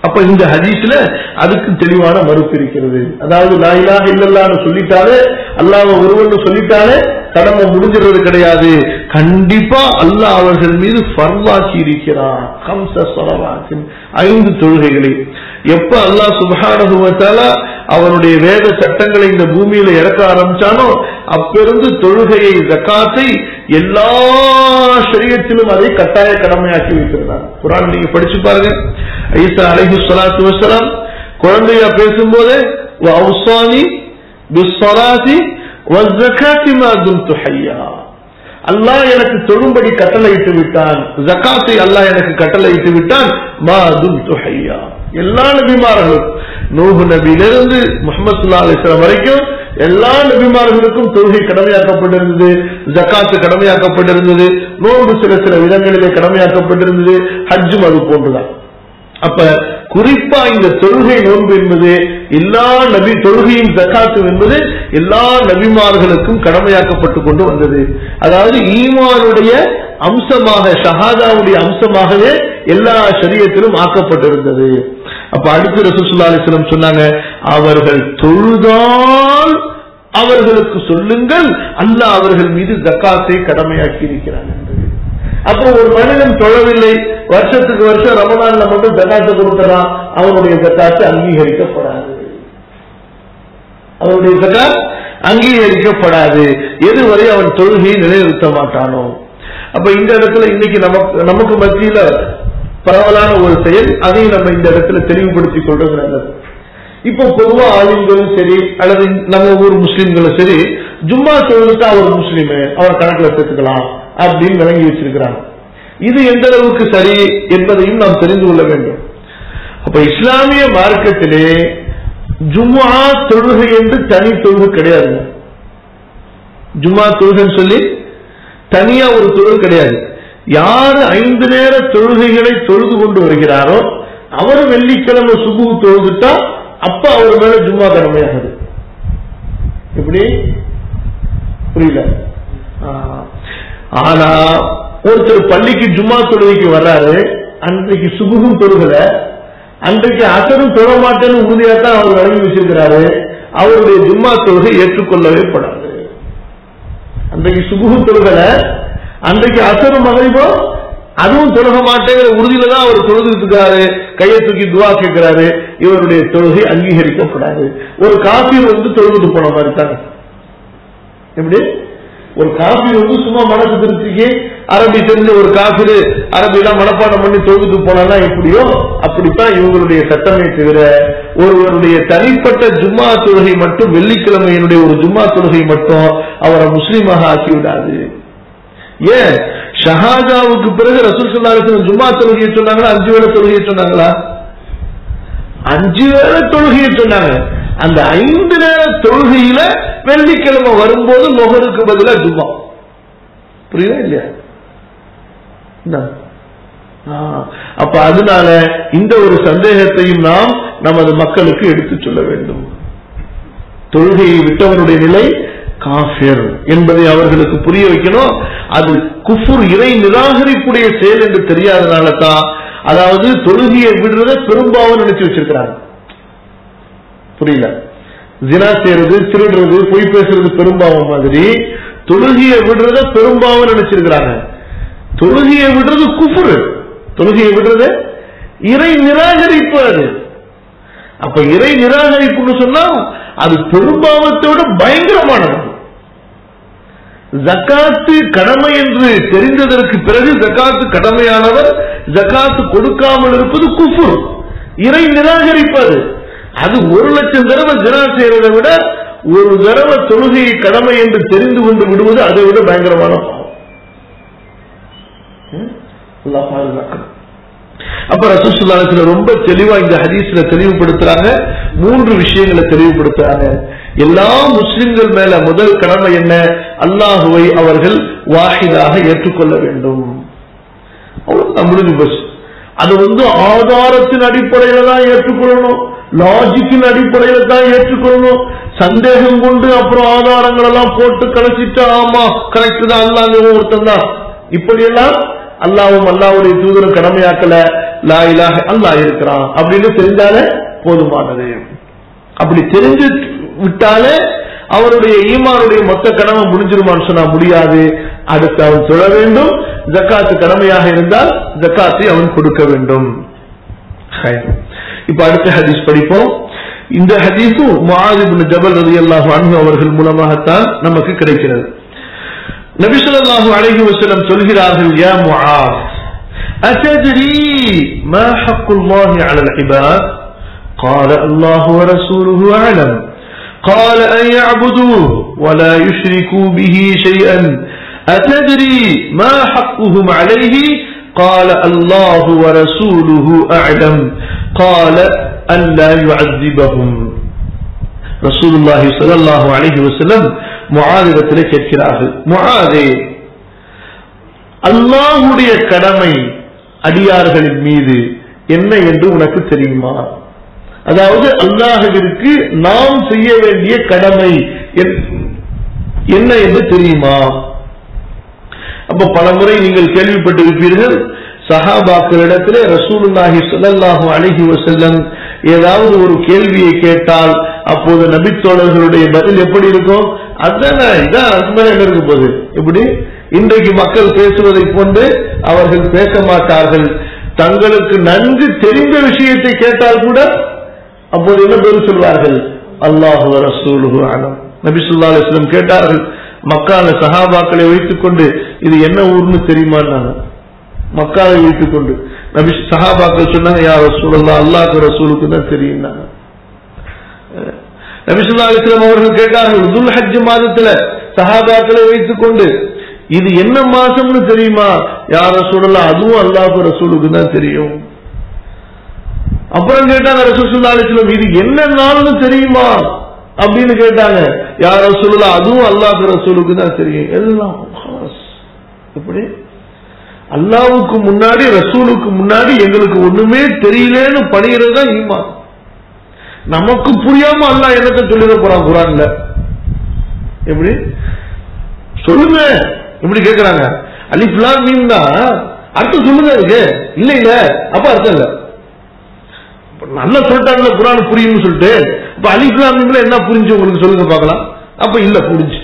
அப்ப இந்த ஹதீஸ்ல அதுக்கு தெளிவான மறுப்பு இருக்கிறது. அதாவது லா இலாஹ இல்லல்லாஹ்னு சொல்லிட்டாலே, அல்லாஹ் ஒருவன் சொல்லிட்டாலே கடமை முடிஞ்சிறது கிடையாது. கண்டிப்பா அல்லாஹ் அவர்கள் மீது ஃபர்லாக்கி இருக்கிறான் ஹம்ஸ ஸலவாத்தின், ஐந்து தொழுகைகளை. எப்ப அல்லாஹ் சுப்ஹானஹு வ தஆலா அவருடைய வேத சட்டங்களை இந்த பூமியில இறக்க ஆரம்பிச்சானோ அப்பிருந்து தொழுகையை, ஜகாத்தை எல்லா ஷரியத்திலும் அதை கட்டாய கடமையாக்கி வைத்திருந்தார். குர்ஆன் நீங்க படிச்சு பாருங்க. ஈசா அலைஹிஸ்ஸலாத்து வஸ்ஸலாம் குழந்தையா பேசும்போதே வஅவ்ஸானி பிஸ்ஸலாத்தி வஸ்ஸகாத்தி மா தும்து ஹய்யா, அல்லாஹ் எனக்கு தொழும்படி கட்டளையிட்டு விட்டான், ஜகாத்தை அல்லாஹ் எனக்கு கட்டளையிட்டு விட்டான், மா தும்து ஹய்யா. எல்லா நபிமார்களும் நூஹ் நபியிலிருந்து முஹம்மது ஸல்லல்லாஹு அலைஹி வஸல்லம் வரைக்கும் எல்லா நபிமார்களுக்கும் தொழுகை கடமையாக்கப்பட்டிருந்தது, ஜகாத்து கடமையாக்கப்பட்டிருந்தது, நோன்பு சில சில விதங்களிலே கடமையாக்கப்பட்டிருந்தது, ஹஜ்ஜும் அது போன்றுதான். அப்ப குறிப்பா இந்த தொழுகை நோன்பு என்பது எல்லா நபி தொழுகையும் ஜகாத்தும் என்பது எல்லா நபிமார்களுக்கும் கடமையாக்கப்பட்டுக் கொண்டு வந்தது. அதாவது ஈமானுடைய அம்சமாக, ஷஹாதாவுடைய அம்சமாகவே எல்லா ஷரியத்திலும் ஆக்கப்பட்டிருந்தது. அப்ப அடுத்து ரசூல் ஸல்லல்லாஹு அலைஹி வஸல்லம் சொன்னாங்க, அவர்கள் தொழுதால் அவர்களுக்கு சொல்லுங்கள் அல்லாஹ் அவர்கள் மீது ஜகாத்தை கடமையாக்கி இருக்கிறான் என்று. அப்போ ஒரு மனிதன் தொழவில்லை, வருஷத்துக்கு வருஷம் ரமலான்ல மட்டும் ஜகாத்தை கொடுக்கிறான், அவனுடைய ஜகாத்து அங்கீகரிக்கப்படாது, அவனுடைய ஜகாத் அங்கீகரிக்கப்படாது எதுவரை அவன் தொழுகையை நிலைநிறுத்த மாட்டானோ. அப்ப இந்த இடத்துல இன்னைக்கு நமக்கு நமக்கு மத்தியில பரவலான ஒரு செயல், அதையும் நம்ம இந்த இடத்துல தெளிவுபடுத்திக் கொள்றது நல்லது. இப்போ பொதுவா ஆளுங்களும் சரி அல்லது நம்ம ஊர் முஸ்லீம்களும் சரி, ஜும்மா தொழுதுட்டா அவர் முஸ்லீம், அவர் கணக்குல சேர்த்துக்கலாம் அப்படின்னு விளங்கி வச்சிருக்கிறாங்க. இது எந்த அளவுக்கு சரி என்பதையும் நாம் தெரிந்து கொள்ள வேண்டும். அப்ப இஸ்லாமிய மார்க்கத்திலே ஜும்மா தொழுகை என்று தனி தொழுகை கிடையாது. ஜும்மா தொழுகைன்னு சொல்லி தனியா ஒரு தொழுகை கிடையாது. யாரு ஐந்து நேர தொழுகைகளை தொழுது கொண்டு வருகிறாரோ அவர் வெள்ளிக்கிழமை சுபு தொழுதுட்டா அப்ப அவர் மேல ஜும்மா கடமையாகுது. எப்படி புரியல? ஆனா ஒருத்தர் பள்ளிக்கு ஜும்மா தொழுகைக்கு வர்றாரு, அன்றைக்கு சுபுகும் தொழுகல, அன்றைக்கு அசரும் தொழ மாட்டேன்னு உறுதியாத்தான் அவர் வழங்கி வச்சிருக்கிறாரு, அவருடைய ஜும்மா தொழுகை ஏற்றுக்கொள்ளவே படாது. அன்றைக்கு சுபுகும் தொழுகல, அன்றைக்கு அசரும் மகரிபோ அதுவும் தொழுக மாட்டேங்கிற உறுதியில தான் அவர் தொழுதுட்டு இருக்காரு, கையை தூக்கி துவா கேட்கிறாரு, இவருடைய தொழுகை அங்கீகரிக்கப்படாது. ஒரு காபீர் வந்து தொழுதுட்டு போன மாதிரி தாங்க. எப்படி ஒரு காபீர் வந்து சும்மா மனசு திருப்திக்கு அரபி தெரிஞ்ச ஒரு காபீர் அரபியெல்லாம் மனப்பாடம் பண்ணி தொழுதுட்டு போனா எப்படியோ அப்படித்தான் இவங்களுடைய சட்டமே தவிர ஒருவருடைய தனிப்பட்ட ஜும்மா தொழுகை மட்டும், வெள்ளிக்கிழமையினுடைய ஒரு ஜும்மா தொழுகை மட்டும் அவரை முஸ்லீமாக ஆக்கிவிடாது. ஏன் ஷஹாதாவுக்கு பிறகு ரசூல் ஸல்லல்லாஹு அலைஹி வஸல்லம் ஜும்மா தொழுகையை சொன்னாங்களா, அஞ்சு வேளை தொழுகையை சொன்னாங்களா? அஞ்சு வேளை தொழுகையை சொன்னாங்க. அந்த ஐந்து நேர தொழுகையில வெள்ளிக்கிழமை வரும்போது மொஹருக்கு பதிலா ஜும்மா. புரியுதா இல்லையா? அப்ப அதனால இந்த ஒரு சந்தேகத்தையும் நாம் நமது மக்களுக்கு எடுத்து சொல்ல வேண்டும். தொழுகையை விட்டவனுடைய நிலை காஃபிர் என்பதை அவர்களுக்கு புரிய வைக்கணும். அது குஃபுர், இறை நிராகரிப்புடைய செயல் என்று தெரியாதனால தான், அதாவது தொழுகையை விடுறத பெரும்பாவம் நினைச்சு வச்சிருக்கிறாங்க. புரியல? ஜினா செய்யறது, திருடுறது, பொய் பேசுறது பெரும்பாவம் மாதிரி தொழுகையை விடுறத பெரும்பாவம் நினைச்சிருக்கிறாங்க. தொழுகையை விடுறது குஃபுர், தொழுகையை விடுறது இறை நிராகரிப்பு. அது அப்ப இறை நிராகரிப்புன்னு சொன்னா அது பெரும்பாவத்தோட பயங்கரமானது. ஜகாத்து கடமை என்று தெரிந்ததற்கு பிறகு ஜகாத்து கடமையானவர் ஜகாத்து கொடுக்காமல் இருப்பது குஃபுர், இறை நிராகரிப்பது. அது ஒரு லட்சம் தடவை ஜினா செய்யறதை விட ஒரு தடவை தொழுகையை கடமை என்று தெரிந்து கொண்டு விடுவது அதை விட பயங்கரமான பாவம். அப்ப ரசூல் ஸல்லல்லாஹு அலைஹி வஸல்லம் ரொம்ப தெளிவா இந்த ஹதீஸ்ல தெளிவுபடுத்துறாங்க, மூன்று விஷயங்களை தெளிவுபடுத்துறாங்க. எல்லா முஸ்லிம்கள் மேல முதல் கடமை என்ன? அல்லாஹுவை அவர்கள் வாஹிதாக ஏற்றுக்கொள்ள வேண்டும். முடிஞ்சு போச்சு. அது வந்து ஆதாரத்தின் அடிப்படையில தான் ஏற்றுக்கொள்ளணும், லாஜிக்கின் அடிப்படையில தான் ஏற்றுக்கொள்ளணும். சந்தேகம் கொண்டு அப்புறம் ஆதாரங்கள் எல்லாம் போட்டு கலைச்சிட்டு ஆமா கரெக்ட் தான் அல்லாஹ் ஒருத்தன் தான், இப்படியெல்லாம் அல்லாவும் அல்லாவுடைய தூதரும் கடமையாக்கல, லா இலாஹ அல்லாஹ் இருக்கிறான் அப்படின்னு தெரிஞ்சாலே போதுமானது. அப்படி தெரிஞ்சு விட்டாலே அவருடைய ஈமானுடைய மொத்த கடமை முடிஞ்சிருமான்னு சொன்னா முடியாது. அடுத்து அவன் தொழ வேண்டும். ஜக்காத்து கடமையாக இருந்தால் ஜக்காத்தை அவன் கொடுக்க வேண்டும். இப்ப அடுத்த ஹதீஸ் படிப்போம். இந்த ஹதீஸும் முஆத் இப்னு ஜபல் ரலியல்லாஹு அன்ஹு அவர்கள் மூலமாகத்தான் நமக்கு கிடைக்கிறது. நபி ஸல்லல்லாஹு அலைஹி வஸல்லம் சொல்கிறார்கள், யா முஆத் அத்தத்ரி மா ஹக்குல்லாஹி அலல் இபாத் قال الله ورسوله أعلم قال أن يعبدوه ولا يشركوا به شيئا أتدري ما حقهم عليه قال الله ورسوله أعلم قال أن لا يعذبهم. رسول الله صلى الله عليه وسلم முஆதிடத்திலே கேட்கிறார்கள், முஆதே, அல்லாஹ்வுடைய கடமை அடியார்களின் மீது என்ன என்று உனக்கு தெரியுமா? அதாவது அல்லாஹ்விற்கு நாம் செய்ய வேண்டிய கடமை என்ன என்று தெரியுமா? அப்ப பலமுறை நீங்கள் கேள்விப்பட்டிருப்பீர்கள், சஹாபாக்களிடத்திலே ரசூலுல்லாஹி ஸல்லல்லாஹு அலைஹி வஸல்லம் ஏதாவது ஒரு கேள்வியை கேட்டால் அப்போது நபித்தோழர்களுடைய பதில் எப்படி இருக்கும்? அதானே, இதான் அதுமாதிரி என்ன இருக்க போகுது. இப்படி இன்றைக்கு மக்கள் பேசுவதை போன்று அவர்கள் பேச மாட்டார்கள். தங்களுக்கு நன்கு தெரிந்த விஷயத்தை கேட்டால் கூட அப்போது என்ன பதில் சொல்வார்கள்? அல்லாஹு வ ரசூலுஹு அலம். நபி ஸல்லல்லாஹு அலைஹி வஸல்லம் கேட்டார்கள், மக்கால சஹாபாக்களை வைத்துக் கொண்டு இது என்ன ஊர்னு தெரியுமான்னாங்க. மக்காவை வைத்துக் கொண்டு நபி சஹாபாக்கள் சொன்னாங்க, யா ரசூலல்லாஹ், அல்லாஹ்வு ரசூலுக்கு தான் தெரியும். நபி ஸல்லல்லாஹு அலைஹி வஸல்லம் அவர்கள் கேட்டார்கள், துல் ஹஜ் மாதத்துல சஹாபாக்களை வைத்துக் கொண்டு இது என்ன மாசம்னு தெரியுமா? யா ரசூலல்லாஹ், அதுவும் அல்லாஹ்வு ரசூலுக்கு தான் தெரியும். அப்புறம் கேட்டாங்க ரசூல் ஸல்லல்லாஹு அலைஹி வஸல்லம், இது என்ன நாள்னு தெரியுமா அப்படின்னு கேட்டாங்க. யா ரசூலுல்லாஹ், அதுவும் அல்லாஹ்வு ரசூலுக்கு தான் தெரியும். எல்லாம் எப்படி அல்லாஹ்வுக்கு முன்னாடி ரசூலுக்கு முன்னாடி எங்களுக்கு ஒண்ணுமே தெரியலன்னு பணிகிறது தான் ஈமான். நமக்கு புரியாம அல்லாஹ் என்னத்தை சொல்லிட போறான் குர்ஆன்ல? எப்படி சொல்லுங்க எப்படி கேக்குறாங்க? அலிஃப் லாம் மீம் தான் அர்த்தம் சொல்லுங்க இருக்கு. இல்ல இல்ல அப்ப அர்த்தம் இல்ல. நல்லா சொல்லிட்டாங்கல்ல குர்ஆன் புரியும்னு சொல்லிட்டு, அப்ப அலிஃப் லாம் மீம்ல என்ன புரிஞ்சு உங்களுக்கு சொல்லுங்க பார்க்கலாம். அப்ப இல்ல புரிஞ்சு.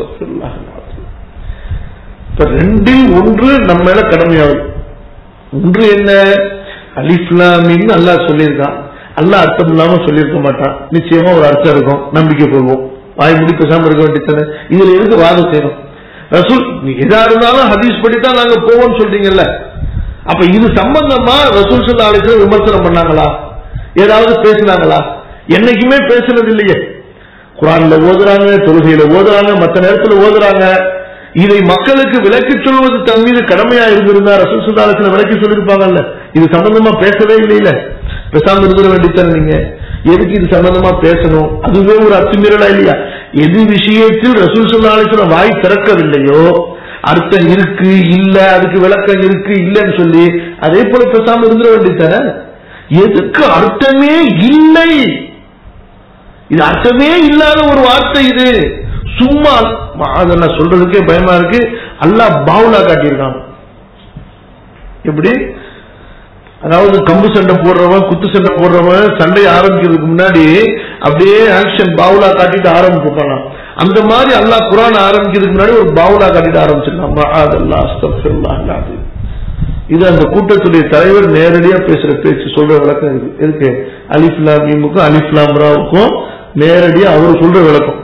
இப்ப ரெண்டில் ஒன்று நம்ம மேல கடமையாகும். ஒன்று என்ன? அலிஃப் லாம் மீம் அல்லாஹ் சொல்லியிருக்கான். அல்லாஹ் அர்த்தம் இல்லாம சொல்லியிருக்க மாட்டான். நிச்சயமா ஒரு அர்த்தம் இருக்கும். நம்பிக்கை கொள்வோம். வாய் முடி பேசாம இருக்க வேண்டியதானே. இதுல இருந்து வாதம் செய்யணும். ரசூல் எதா இருந்தாலும் ஹதீஸ் படித்தான் நாங்க போவோம்னு சொல்றீங்கல்ல, அப்ப இது சம்பந்தமா ரசூல் ஸல்லல்லாஹு அலைஹி வஸல்லம் விமர்சனம் பண்ணாங்களா? ஏதாவது பேசினாங்களா? என்னைக்குமே பேசுனது இல்லையே. குர்ஆன்ல ஓதுறாங்க, தொழுகையில ஓதுறாங்க, மற்ற நேரத்துல ஓதுறாங்க. இதை மக்களுக்கு விளக்கி சொல்வது தன் மீது கடமையா இருந்திருந்தா ரசூல் ஸல்லல்லாஹு அலைஹி வஸல்லம் விளக்கி சொல்லிருப்பாங்கல்ல. இது சம்பந்தமா பேசவே இல்லையில, பேசாம இருந்துட வேண்டியதானே. நீங்க எதுக்கு இது சம்பந்தமா பேசணும்? அதுவே ஒரு அத்துமீறலா இல்லையா? எது விஷயத்தில் ரசூல் ஸல்லல்லாஹு அலைஹி வஸல்லம் வாய் திறக்கவில்லையோ, அர்த்தம் இருக்கு இல்ல, அதுக்கு விளக்கம் இருக்கு இல்லன்னு சொல்லி அதே போல பேசாம இருந்துட வேண்டியதானே. எதுக்கு அர்த்தமே இல்லை, இது அர்த்தமே இல்லாத ஒரு வார்த்தை, இது சும்மா அதெல்லாம் சொல்றதுக்கே பயமா இருக்கு. அல்லாஹ் பாவுலா காட்டியிருக்கான். எப்படி? அதாவது கம்பு சண்டை போடுறவன், குத்து சண்டை போடுறவன் சண்டையை ஆரம்பிக்கிறதுக்கு முன்னாடி அப்படியே ஆக்ஷன் பாவுலா காட்டிட்டு ஆரம்பிப்பான். அந்த மாதிரி அல்லாஹ் குர்ஆன் ஆரம்பிக்கிறதுக்கு முன்னாடி ஒரு பாவுலா காட்டிட்டு ஆரம்பிச்சிருக்கான். இது அந்த கூட்டத்துடைய தலைவர் நேரடியா பேசுற பேச்சு, சொல்ற விளக்கம் இருக்கு. இருக்கு அலிஃப் லாம் மீமுக்கும் அலிஃப் லாம் ராவுக்கும் நேரடியா அவர் சொல்ற விளக்கம்.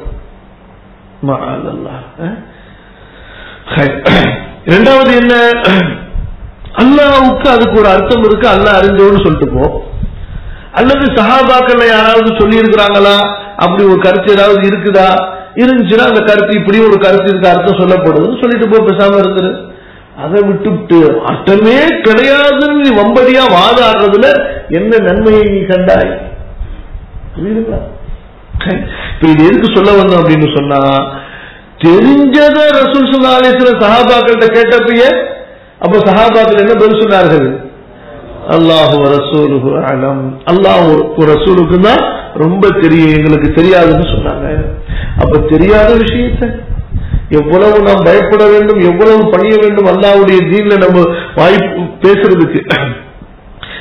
இரண்டாவது என்ன? அல்லாஹ்வுக்கு அதுக்கு ஒரு அர்த்தம் இருக்கு, அல்லாஹ் அறிஞ்சவன்னு சொல்லிட்டு போ. அல்லது சஹாபாக்கள் யாராவது சொல்லி இருக்கிறாங்களா, அப்படி ஒரு கருத்து ஏதாவது இருக்குதா? இருந்துச்சுன்னா அந்த கருத்து இப்படி ஒரு கருத்து இருக்கு, அர்த்தம் சொல்லப்படுதுன்னு சொல்லிட்டு போ, பேசாம இருந்துரு. அதை விட்டுவிட்டு அர்த்தமே கிடையாதுன்னு நீ வம்படியா வாதாடுறதுல என்ன நன்மையை நீ கண்டாய்? புரியுதுங்களா? இப்ப இது எதுக்கு சொல்ல வந்தோம் அப்படின்னு சொன்னா, தெரிஞ்சத ரசூல் ஸல்லல்லாஹு அலைஹி வஸல்லம் சஹாபாக்கள்கிட்ட கேட்டப்பயே, அப்ப சஹாபாக்கள் என்ன பதில் சொன்னார்கள்? அல்லாஹு வ ரசூலுஹு அலம், அல்லாஹ் ரசூலுக்கு தான் ரொம்ப தெரியும், எங்களுக்கு தெரியாதுன்னு சொன்னாங்க. அப்ப தெரியாத விஷயத்தை எவ்வளவு நாம் பயப்பட வேண்டும், எவ்வளவு பணிய வேண்டும் அல்லாஹ்வுடைய தீன்ல நம்ம வாய்ப்பு பேசுறதுக்கு.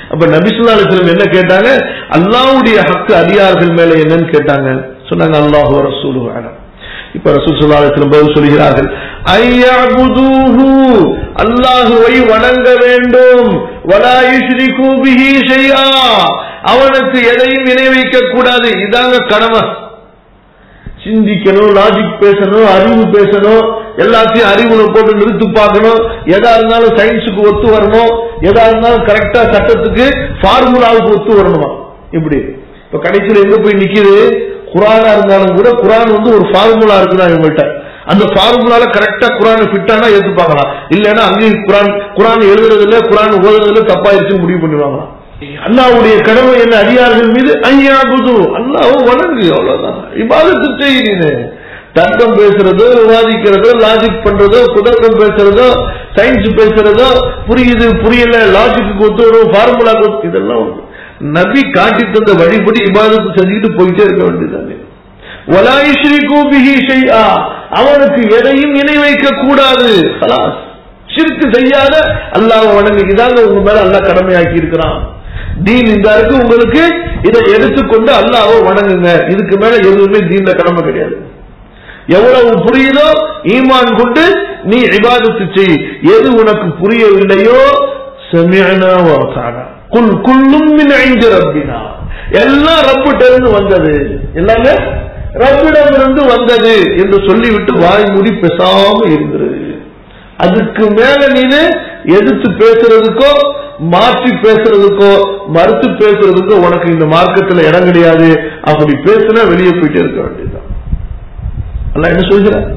அப்ப நபி ஸல்லல்லாஹு அலைஹி வஸல்லம் என்ன கேட்டாங்க? அல்லாஹ்வுடைய ஹக்கு அடியார்கள் மேல என்னன்னு கேட்டாங்க. சொன்னாங்க அல்லாஹு வ ரசூலுஹு அலம். இப்ப ரசூல் ஸல்லல்லாஹு அலைஹி வஸல்லம் பதில் சொல்கிறார்கள், ஐயஅபுதுஹு, அல்லாஹ்வை வணங்க வேண்டும், வலா யுஷ்ரிகு பிஹி ஷைஆ, அவனுக்கு எதையும் இணை வைக்க கூடாது. இதாங்க கடமை. சிந்திக்கணும், லாஜிக் பேசணும், அறிவு பேசணும், எல்லாத்தையும் அறிவுல போட்டு நிறுத்து பார்க்கணும். எதா இருந்தாலும் சயின்ஸுக்கு ஒத்து வரணும், எதா இருந்தாலும் கரெக்டா சட்டத்துக்கு ஃபார்முலாவுக்கு ஒத்து வரணுமா? இப்படி இப்ப கடைசியில் எங்க போய் நிக்குது? குரானா இருந்தாலும் கூட குரான் வந்து ஒரு ஃபார்முலா இருக்குதான் இவங்கள்ட்ட. அந்த ஃபார்முலால கரெக்டா குரான் ஃபிட் ஆனா ஏத்து பார்க்கலாம், இல்லைன்னா அங்கேயும் குரான் குரான் எழுதுறதுல குரான் ஓதுறதுல தப்பாயிருச்சு முடிவு பண்ணிடுவாங்களாம். அல்லாஹ்வுடைய கடமை என்ன? அடியார்கள் மீது ஐயாபுது, அல்லாஹ் வணங்கு, அவ்வளவுதான். இபாதத்து செய்யுங்க. தர்க்கம் பேசுறதோ, விவாதிக்கிறதோ, லாஜிக் பண்றதோ, குதர்க்கம் பேசுறதோ, சயின்ஸ் பேசுறதோ, புரியுது புரியல, லாஜிக்கு ஒத்து வரும், ஃபார்முலா ஒத்து, இதெல்லாம் நபி காட்டி தந்த வழிபடி இபாதத்து செஞ்சுட்டு போயிட்டே இருக்க வேண்டியதானே. வலா யுஷ்ரிகு பிஹி ஷைஆ, அவனுக்கு எதையும் இணை வைக்க கூடாது. خلاص, ஷிர்க் செய்யாத அல்லாஹ்வை வணங்கு. இதாங்க உங்க மேல அல்லாஹ் கடமையாக்கி இருக்கிறான். தீன் இந்த இருக்கு உங்களுக்கு, இதை எடுத்துக்கொண்டு அல்லாஹ்வை வணங்குங்க. இதுக்கு மேல எதுவுமே தீன்ல கடமை கிடையாது. எவ்வளவு புரியுதோ ஈமான் கொண்டு நீ இபாதத்து செய். எது உனக்கு புரியவில்லையோ சமிஅனா வ அதானா, குல் குல்லும் மின் இன்தி ரப்பினா, எல்லாம் ரப்பிடமிருந்து வந்தது, எல்லாமே ரப்பிடமிருந்து வந்தது என்று சொல்லிவிட்டு வாய் மூடி பேசாம இருந்துரு. அதுக்கு மேல நீனு எதிர்த்து பேசுறதுக்கோ, மாற்றி பேசுறதுக்கோ, மறுத்து பேசுறதுக்கோ உனக்கு இந்த மார்க்கத்துல இடம் கிடையாது. அப்படி பேசுனா வெளியே போயிட்டே இருக்க வேண்டியதுதான். அல்லாஹ் என்ன சொல்கிறார்?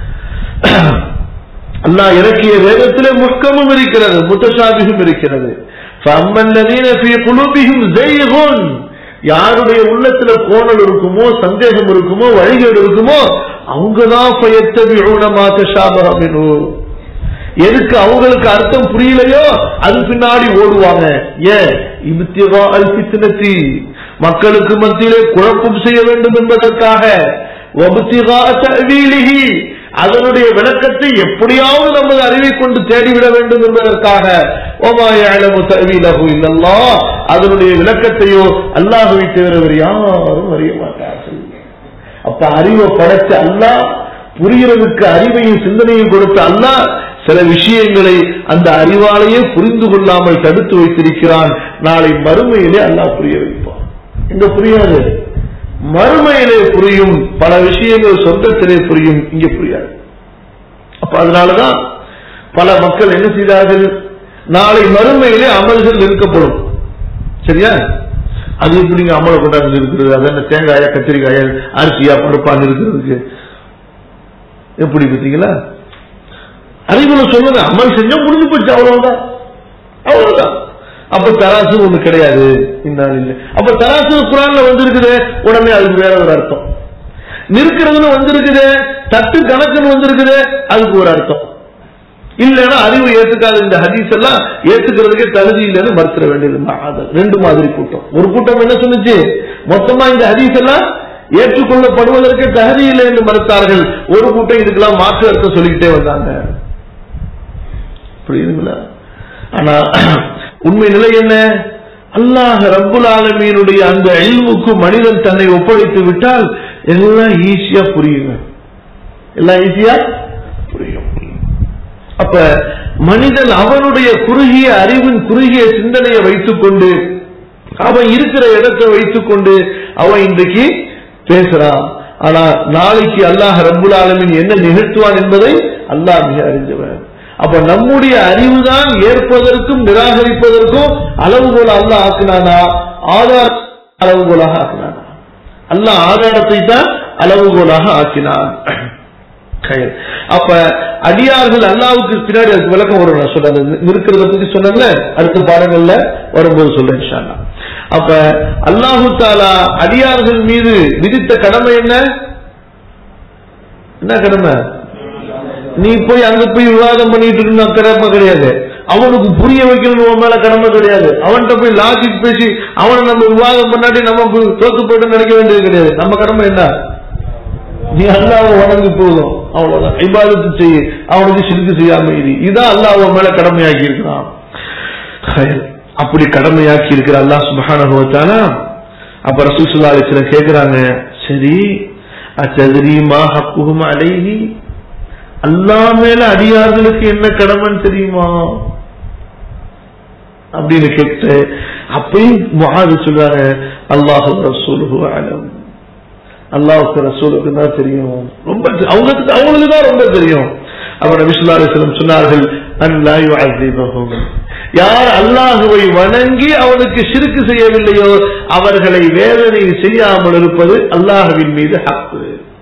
அல்லாஹ் இறக்கிய வேதத்திலே முஹ்கமும் இருக்கிறது, முத்தஷாபிஹும் இருக்கிறது. ஃபஅம்மல்லதீன ஃபீ குலூபிஹிம் ஸைகுன், யாருடைய உள்ளத்துல கோணல் இருக்குமோ, சந்தேகம் இருக்குமோ, வழிகேடு இருக்குமோ, அவங்கதான் ஃபயத்தபிஊன மா தஷாபஹ மின்ஹு, எதுக்கு அவங்களுக்கு அர்த்தம் புரியலையோ அது பின்னாடி ஓடுவாங்க. ஏன்? இப்திகா அல் ஃபித்னதி, மக்களுக்கு மத்தியிலே குழப்பம் செய்ய வேண்டும் என்பதற்காக, வப்திகா தஅவீலிஹி, அதனுடைய விளக்கத்தை எப்படியாவது நமது அறிவை கொண்டு தேடிவிட வேண்டும் என்பதற்காக, வமா யஅலமு தஅவீலஹு இல்லல்லாஹ், அதனுடைய விளக்கத்தையோ அல்லாஹ்வை தவிர வேறு யாரும் அறிய மாட்டார்கள். அப்ப அறிவை படைச்ச அல்லாஹ், புரியறதுக்கு அறிவையும் சிந்தனையும் கொடுத்த அல்லாஹ் சில விஷயங்களை அந்த அறிவாலேயே புரிந்து கொள்ளாமல் தடுத்து வைத்திருக்கிறான். நாளை மறுமையிலே அல்லாஹ் புரிய வைப்பான். இங்க புரியாது, மறுமையிலே புரியும். பல விஷயங்கள் சொந்தத்திலே புரியும், இங்க புரியாது. அப்ப அதனாலதான் பல மக்கள் என்ன செய்தார்கள்? நாளை மறுமையிலே அமல்கள் நிற்கப்படும். சரியா? அது எப்படிங்க அமலை கொண்டாந்து இருக்கிறது? அதான் தேங்காயா, கத்திரிக்காயா, அரிசியா, பருப்பான்னு இருக்கிறதுக்கு எப்படி பார்த்தீங்களா? அறிவுல சொல்லுங்க, அமல் செஞ்சா முடிஞ்சு போச்சு, அவ்வளவுதான், அவ்வளவுதான். அப்ப தராசு ஒண்ணு கிடையாது. அப்ப தராசு குரான்ல வந்திருக்குது, உடனே அதுக்கு வேற ஒரு அர்த்தம். நிற்கிறதுன்னு வந்திருக்குது, தட்டு கணக்குன்னு வந்திருக்குது, அதுக்கு ஒரு அர்த்தம். இல்லைன்னா அறிவு ஏத்துக்காது. இந்த ஹதீஸ் எல்லாம் ஏத்துக்கிறதுக்கே தகுதி இல்லைன்னு மறுத்துற வேண்டியது. ரெண்டு மாதிரி கூட்டம். ஒரு கூட்டம் என்ன சொல்லுச்சு? மொத்தமா இந்த ஹதீஸ் எல்லாம் ஏற்றுக்கொள்ளப்படுவதற்கு தகுதி இல்லை என்று மறுத்தார்கள். ஒரு கூட்டம் இதுக்கெல்லாம் மாற்று அர்த்தம் சொல்லிக்கிட்டே வந்தாங்க. புரியுதுங்களா? ஆனா உண்மை நிலை என்ன? அல்லாஹ் ரப்புல் ஆலமீனுடைய அந்த இல்முக்கு மனிதன் தன்னை ஒப்படைத்து விட்டால் எல்லாம் ஈஸியா புரியுங்க, எல்லாம் ஈஸியா புரியும். அப்ப மனிதன் அவனுடைய குறுகிய அறிவின் குறுகிய சிந்தனையை வைத்துக் கொண்டு, அவன் இருக்கிற இடத்தை வைத்துக் கொண்டு அவன் இன்றைக்கு பேசுறான். ஆனா நாளைக்கு அல்லாஹ் ரப்புல் ஆலமீன் என்ன நிகழ்த்துவான் என்பதை அல்லாஹ் மிக அறிந்தவன். அப்ப நம்முடைய அறிவுதான் ஏற்பதற்கும் நிராகரிப்பதற்கும் அளவுகோல் அல்லாஹ் ஆக்கினானா, ஆதார அளவுகோலாக ஆக்கினானா? அல்லாஹ் ஆதாரத்தை தான் அளவுகோலாக ஆக்கினான். அப்ப அடியார்கள் அல்லாஹ்வுக்கு பின்னாடி அதுக்கு விளக்கம் வரும். நான் சொல்றேன், இருக்கிறத பத்தி சொன்னேன்ல, அடுத்த பாடங்கள்ல வரும்போது சொல்றேன் இன்ஷா அல்லாஹ். அப்ப அல்லாஹு தஆலா அடியார்கள் மீது விதித்த கடமை என்ன? என்ன கடமை? நீ போய் அங்க போய் விவாதம் பண்ணிட்டு இருந்த கடமை கிடையாது. அவனுக்கு புரிய வைக்கணும் உன் மேல கடமை கிடையாது. அவன்கிட்ட போய் லாஜிக் பேசி அவனை நம்ம விவாதம் பண்ணாட்டி நம்ம தோத்து போயிட்டு நினைக்க வேண்டியது கிடையாது. நம்ம கடமை என்ன? நீ அல்லாஹ்வை வணங்கி போதும், அவ்வளவுதான். இபாதத்து செய்ய, அவனுக்கு ஷிர்க் செய்யாம இரு. இதான் அல்லாஹ் உன் மேல கடமையாக்கி இருக்கிறான். அப்படி கடமையாக்கி இருக்கிற அல்லாஹ் சுப்ஹானஹு வ தஆலா. அப்ப ரசூல் ஸல்லல்லாஹு அலைஹி வஸல்லம் கேக்குறாங்க, சரி அத்தத்ரி மா ஹக்குஹும் அலைஹி, அல்லாஹ் மேல அடியார்களுக்கு என்ன கடமைன்னு தெரியுமா அப்படின்னு கேட்டு, அப்பயும் முஆது சொல்றாங்க, அல்லாஹு ரசூலுஹு அலம், அல்லாஹ்வுக்கு ரசூலுக்கு தான் தெரியும், ரொம்ப அவங்களுக்கு அவங்களுக்கு தான் ரொம்ப தெரியும். அப்ப நபி ஸல்லல்லாஹு அலைஹி வஸல்லம் சொன்னார்கள், அன்லா யுஅஸிபஹும், யார் அல்லாஹுவை வணங்கி அவனுக்கு ஷிர்க் செய்யவில்லையோ அவர்களை வேதனை செய்யாமல் இருப்பது அல்லாஹுவின் மீது ஹக்கு.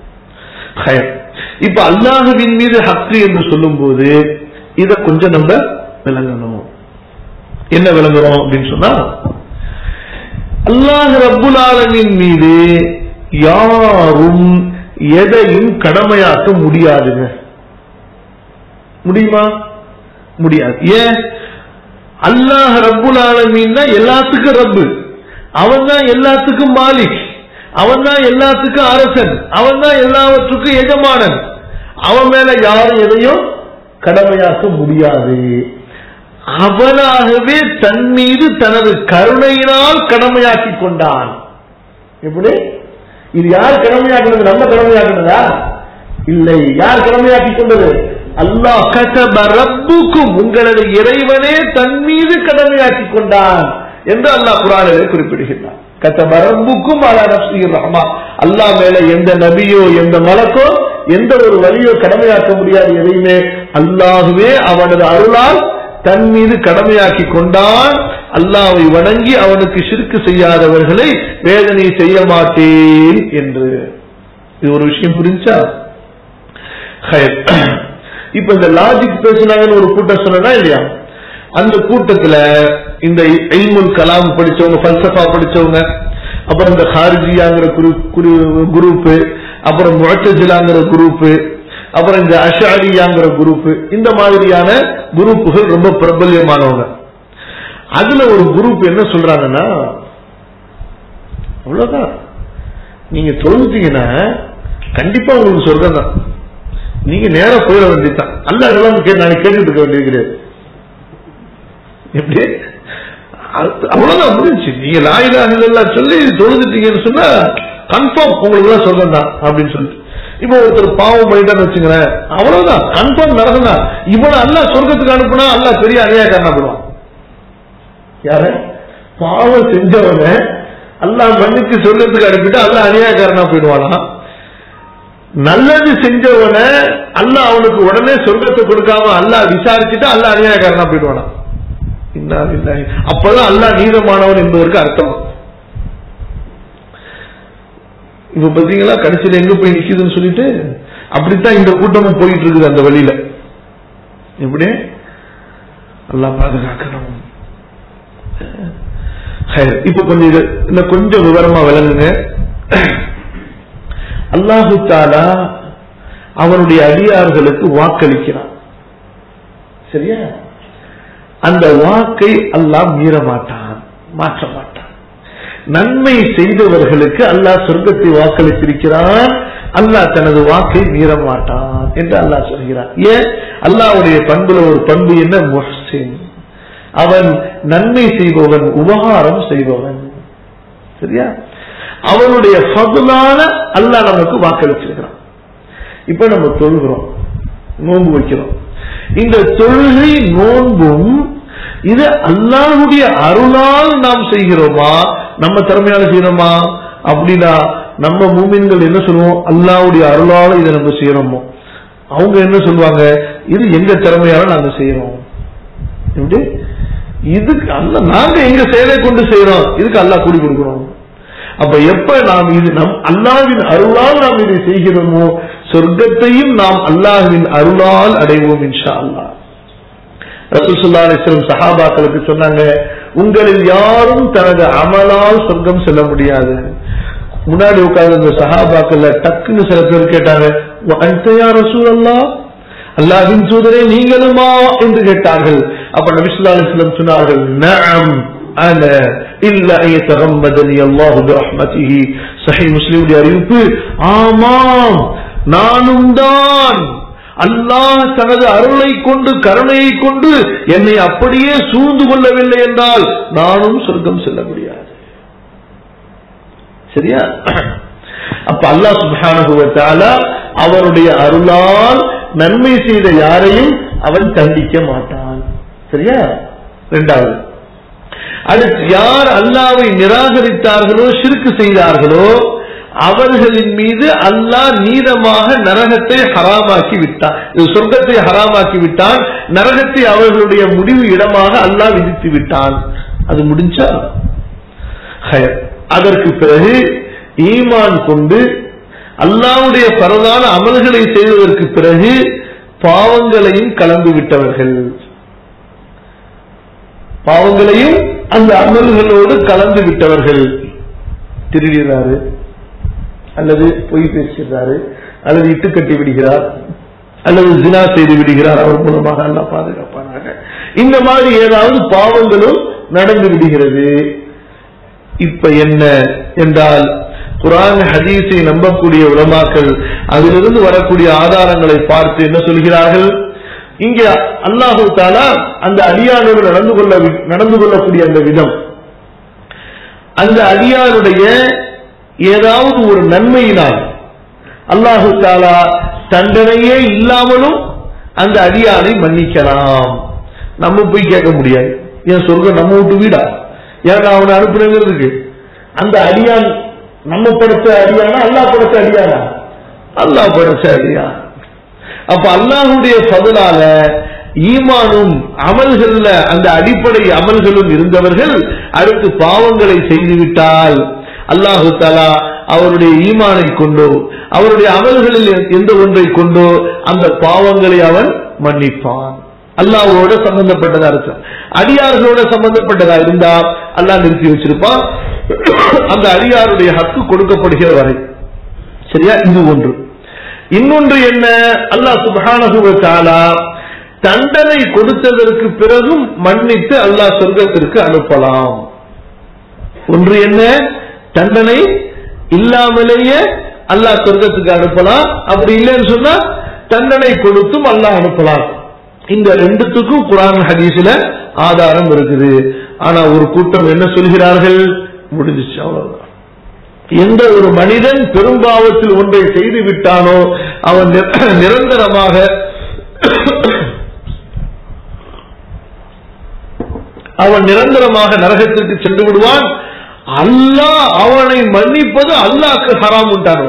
இப்ப அல்லாஹுவின் மீது ஹக்கு என்று சொல்லும் போது இத கொஞ்சம் நம்ம விளங்கணும். என்ன விளங்குறோம் அப்படின்னு சொன்னா, அல்லாஹ் ரப்புல் ஆலமீன் மீது யாரும் எதையும் கடமையாக்க முடியாதுங்க. முடியுமா? முடியாது. ஏன்? அல்லாஹ் ரப்புல் ஆலமீன் தான் எல்லாத்துக்கும் ரப்பு, அவன் தான் எல்லாத்துக்கும் மாலிக், அவன் தான் எல்லாத்துக்கும் அரசன், அவன் தான் எல்லாவற்றுக்கும் எஜமானன். அவன் மேல யாரும் எதையும் கடமையாக்க முடியாது. அவனாகவே தன் மீது தனது கருணையினால் கடமையாக்கி கொண்டான். எப்படி? இது யார் கடமையாக்குனது? நம்ம கடமையாக்குனதா? இல்லை. யார் கடமையாக்கி கொண்டது? அல்லாஹ். கதப ரப்புக்கும், உங்களது இறைவனே தன் மீது கடமையாக்கி கொண்டான் என்று அல்லாஹ் குர்ஆனிலே குறிப்பிடுகிறார். கதப ரப்புக்கும் அலா நஃப்ஸிஹி ரஹ்மா, அல்லாஹ் மேல எந்த நபியோ எந்த மலக்கோ எந்த ஒரு வலியோ கடமையாக்க முடியாது எதையுமே. அல்லாஹ்வே அவனது அருளால் தன் மீது கடமையாக்கி கொண்டான். அல்லாஹ்வை வணங்கி அவனுக்கு ஷிர்க் செய்யாதவர்களை வேதனை செய்ய மாட்டேன் என்று. இது ஒரு விஷயம் புரிஞ்சா? இப்ப இந்த லாஜிக் பேசினாங்கன்னு ஒரு கூட்டம் சொன்னா இல்லையா, அந்த கூட்டத்துல இந்த இல்முல் கலாம் படிச்சவங்க, ஃபல்சஃபா படிச்சவங்க, அப்புறம் இந்த ஹாரிஜியாங்கிற குரூப், அப்புறம் முஅத்தஸிலாங்கிற குரூப், அப்புறம் இந்த அஷ்அரியாங்கிற குரூப், இந்த மாதிரியான குரூப்புகள் ரொம்ப பிரபல்யமானவங்க. அதுல ஒரு குரூப் என்ன சொல்றாங்கன்னா, அவ்வளவுதான், நீங்க தொழுந்தீங்கன்னா கண்டிப்பா உங்களுக்கு சொர்க்கம் தான், நீங்க நேரா போயிட வேண்டியதுதான், அல்லாஹ் இதெல்லாம் நாளைக்கு கேட்டுட்டு இருக்க வேண்டியது கிடையாது. எப்படி? அவ்வளவுதான் முடிஞ்சு. நீங்க லா இலாஹ இல்லல்லாஹ் சொல்லி தொழுதுட்டீங்கன்னு சொன்னா கன்ஃபார்ம் உங்களுக்கு எல்லாம் சொர்க்கம் தான் அப்படின்னு சொல்லிட்டு, இப்ப ஒருத்தர் பாவம் பண்ணிட்டான்னு வச்சுக்கிறேன், அவ்வளவுதான் கன்ஃபார்ம் நரகம் தான். இவனை அல்லாஹ் சொர்க்கத்துக்கு அனுப்புனா அல்லாஹ் பெரிய அநியாயக்காரனா போடுவான். யார? பாவம் செஞ்சவன அல்லாஹ் மன்னிச்சு சொர்க்கத்துக்கு அனுப்பிட்டு அல்லாஹ் அநியாயக்காரனா போயிடுவானா? நல்லது செஞ்சவன அல்லாஹ் அவனுக்கு உடனே சொர்க்கத்தை கொடுக்காம அல்லாஹ் விசாரிச்சுட்டு அல்லாஹ் அநியாயக்காரனா போயிடுவானா? அப்பதான் அல்லாஹ் நீதமானவன் என்பதற்கு அர்த்தம். இப்ப பாத்தீங்களா கடைசியில எங்க போய் நிக்குதுன்னு சொல்லிட்டு, அப்படித்தான் இந்த கூட்டமும் போயிட்டு இருக்குது அந்த வழியில. எப்படி? அல்லாஹ் பாதுகாக்கணும். இப்ப கொஞ்சம் இது கொஞ்சம் விவரமா விளங்குங்க. அல்லாஹு தஆலா அவனுடைய அடியார்களுக்கு வாக்களிக்கிறான், சரியா? அந்த வாக்கை அல்லாஹ் மீற மாட்டான், மாற்ற மாட்டான். நன்மை செய்தவர்களுக்கு அல்லாஹ் சொர்க்கத்தை வாக்களித்திருக்கிறான், அல்லாஹ் தனது வாக்கை மீற மாட்டான் என்று அல்லாஹ் சொல்கிறான். ஏன்? அல்லாஹ்வுடைய பண்புல ஒரு பண்பு என்ன? முஹ்சின், அவன் நன்மை செய்பவன், உபகாரம் செய்பவன், சரியா? அவனுடைய ஃபضலான அல்லாஹ் நமக்கு வாக்களிச்சிருக்கிறான். இப்ப நம்ம தொழுகிறோம், நோன்பு வைக்கிறோம். இந்த தொழுகை நோன்பும் இது அல்லாஹ்வுடைய அருளால் நாம் செய்கிறோமா, நம்ம திறமையால செய்யறோமா? அப்படின்னா நம்ம மூமின்கள் என்ன சொல்லுவோம்? அல்லாஹ்வுடைய அருளால இதை நம்ம செய்யறோமோ. அவங்க என்ன சொல்லுவாங்க? இது எங்க திறமையால நாங்க செய்யறோம். எப்படி? இதுக்கு அல்லாஹ் நாங்க எங்க செயலை கொண்டு செய்யறோம், இதுக்கு அல்லாஹ் கூலி கொடுக்கிறோம். அப்ப எப்ப நாம் இது நம் அல்லாஹ்வின் அருளால் நாம் இதை செய்கிறோமோ சொர்க்கத்தையும் நாம் அல்லாஹ்வின் அருளால் அடைவோம் இன்ஷா அல்லாஹ். ரசூல் ஸல்லல்லாஹு அலைஹி வஸல்லம் சஹாபாக்களுக்கு சொன்னாங்க, உங்களில் யாரும் தனது அமலால் சொர்க்கம் செல்ல முடியாது. முன்னாடி உட்கார்ந்து இந்த சஹாபாக்கள் டக்குன்னு சில பேர் கேட்டாங்க, அன்த யா ரசூலல்லாஹ், அல்லாஹ்வின் தூதரே நீங்களுமா என்று கேட்டார்கள். அப்ப நபி ஸல்லல்லாஹு அலைஹி வஸல்லம் சொன்னார்கள், நஅம் அன இல்லா யதகம்மதனி அல்லாஹு பிரஹ்மத்திஹி. சஹீஹ் முஸ்லிம் அறிவிப்பு, ஆமாம் நானும் தான், அல்லாஹ் தனது அருளை கொண்டு கருணையை கொண்டு என்னை அப்படியே சூழ்ந்து கொள்ளவில்லை என்றால் நானும் சொர்க்கம் செல்ல முடியாது. சரியா? அப்ப அல்லாஹ் சுப்ஹானஹு வ தஆலா அவருடைய அருளால் நன்மை செய்த யாரையும் அவன் தண்டிக்க மாட்டான். சரியா? இரண்டாவது, அடுத்து யார் அல்லாஹ்வை நிராகரித்தார்களோ ஷிர்க் செய்தார்களோ அவர்களின் மீது அல்லாஹ் நீதமாக நரகத்தை ஹராமாக்கி விட்டான், சொர்க்கத்தை ஹராமாக்கி விட்டான், நரகத்தை அவர்களுடைய முடிவு இடமாக அல்லாஹ் விதித்து விட்டான். அது முடிஞ்சா அதற்கு பிறகு ஈமான் கொண்டு அல்லாஹ்வுடைய பரதான அமல்களை செய்வதற்கு பிறகு பாவங்களையும் கலந்து விட்டவர்கள், பாவங்களையும் அந்த அமல்களோடு கலந்து விட்டவர்கள், திருடுகிறாரு அல்லது பொய் பேசுகிறாரு அல்லது இட்டு கட்டி விடுகிறார் அல்லது ஜினா செய்து விடுகிறார், அவர் மூலமாக அல்லாஹ் பாதுகாப்பானாக, இந்த மாதிரி ஏதாவது பாவங்களும் நடந்து விடுகிறது. இப்ப என்ன என்றால் குர்ஆன் ஹதீஸை நம்பக்கூடிய உலமாக்கள் அதிலிருந்து வரக்கூடிய ஆதாரங்களை பார்த்து என்ன சொல்கிறார்கள்? இங்க அல்லாஹு தஆலா அந்த அடியானோடு நடந்து கொள்ள நடந்து கொள்ளக்கூடிய அந்த விதம், அந்த அடியானுடைய ஏதாவது ஒரு நன்மையினால் அல்லாஹு தஆலா தண்டனையே இல்லாமலும் அந்த அடியானை மன்னிக்கலாம். நம்ம போய் கேட்க முடியாது, ஏன் சொர்க்கம் நம்ம விட்டு வீடா, ஏன் அவனை அனுப்புறதுக்கு? அந்த அடியான் நம்ம படைச்ச அடியானா அல்லாஹ் படைச்ச அடியானா? அல்லாஹ் படைச்ச அடியான். அப்ப அல்லாஹ்வுடைய ஃபضலால ஈமானும் அமல்கள்ல அந்த அடிப்படை அமல்களும் இருந்தவர்கள் அடுத்து பாவங்களை செய்துவிட்டால் அல்லாஹு தஆலா அவருடைய ஈமானை கொண்டோ அவருடைய அமல்களில் எந்த ஒன்றை கொண்டோ அந்த பாவங்களை அவன் மன்னிப்பான். அல்லாஹ்வோட சம்பந்தப்பட்டதா இருக்கு, அடியார்களோட சம்பந்தப்பட்டதா இருந்தா அல்லாஹ் நிறுத்தி வச்சிருப்பான் அந்த அடியாருடைய ஹக்கு கொடுக்கப்படுகிற வரை. சரியா? இது ஒன்று. இன்னொன்று என்ன? அல்லாஹ் சுப்ஹானஹு வ தஆலா தண்டனை கொடுத்ததற்கு பிறகும் மன்னித்து அல்லாஹ் சொர்க்கத்திற்கு அனுப்பலாம். ஒன்று என்ன? தண்டனை இல்லாமலேயே அல்லாஹ் சொர்க்கத்துக்கு அனுப்பலாம், அப்படி இல்லைன்னு சொன்னா தண்டனை கொடுத்தும் அல்லாஹ் அனுப்பலாம். இந்த ரெண்டுத்துக்கும் குர்ஆன் ஹதீஸ்ல ஆதாரம் இருக்குது. ஆனா ஒரு கூட்டம் என்ன சொல்கிறார்கள்? முடிஞ்சிச்சு, அவ்வளவுதான். எந்த ஒரு மனிதன் பெரும்பாவத்தில் ஒன்றை செய்து விட்டானோ அவன் நிரந்தரமாக அவன் நிரந்தரமாக நரகத்திற்கு சென்று விடுவான். அல்லாஹ் அவனை மன்னிப்பது அல்லாஹ்க்கு ஹராம் உண்டானோ.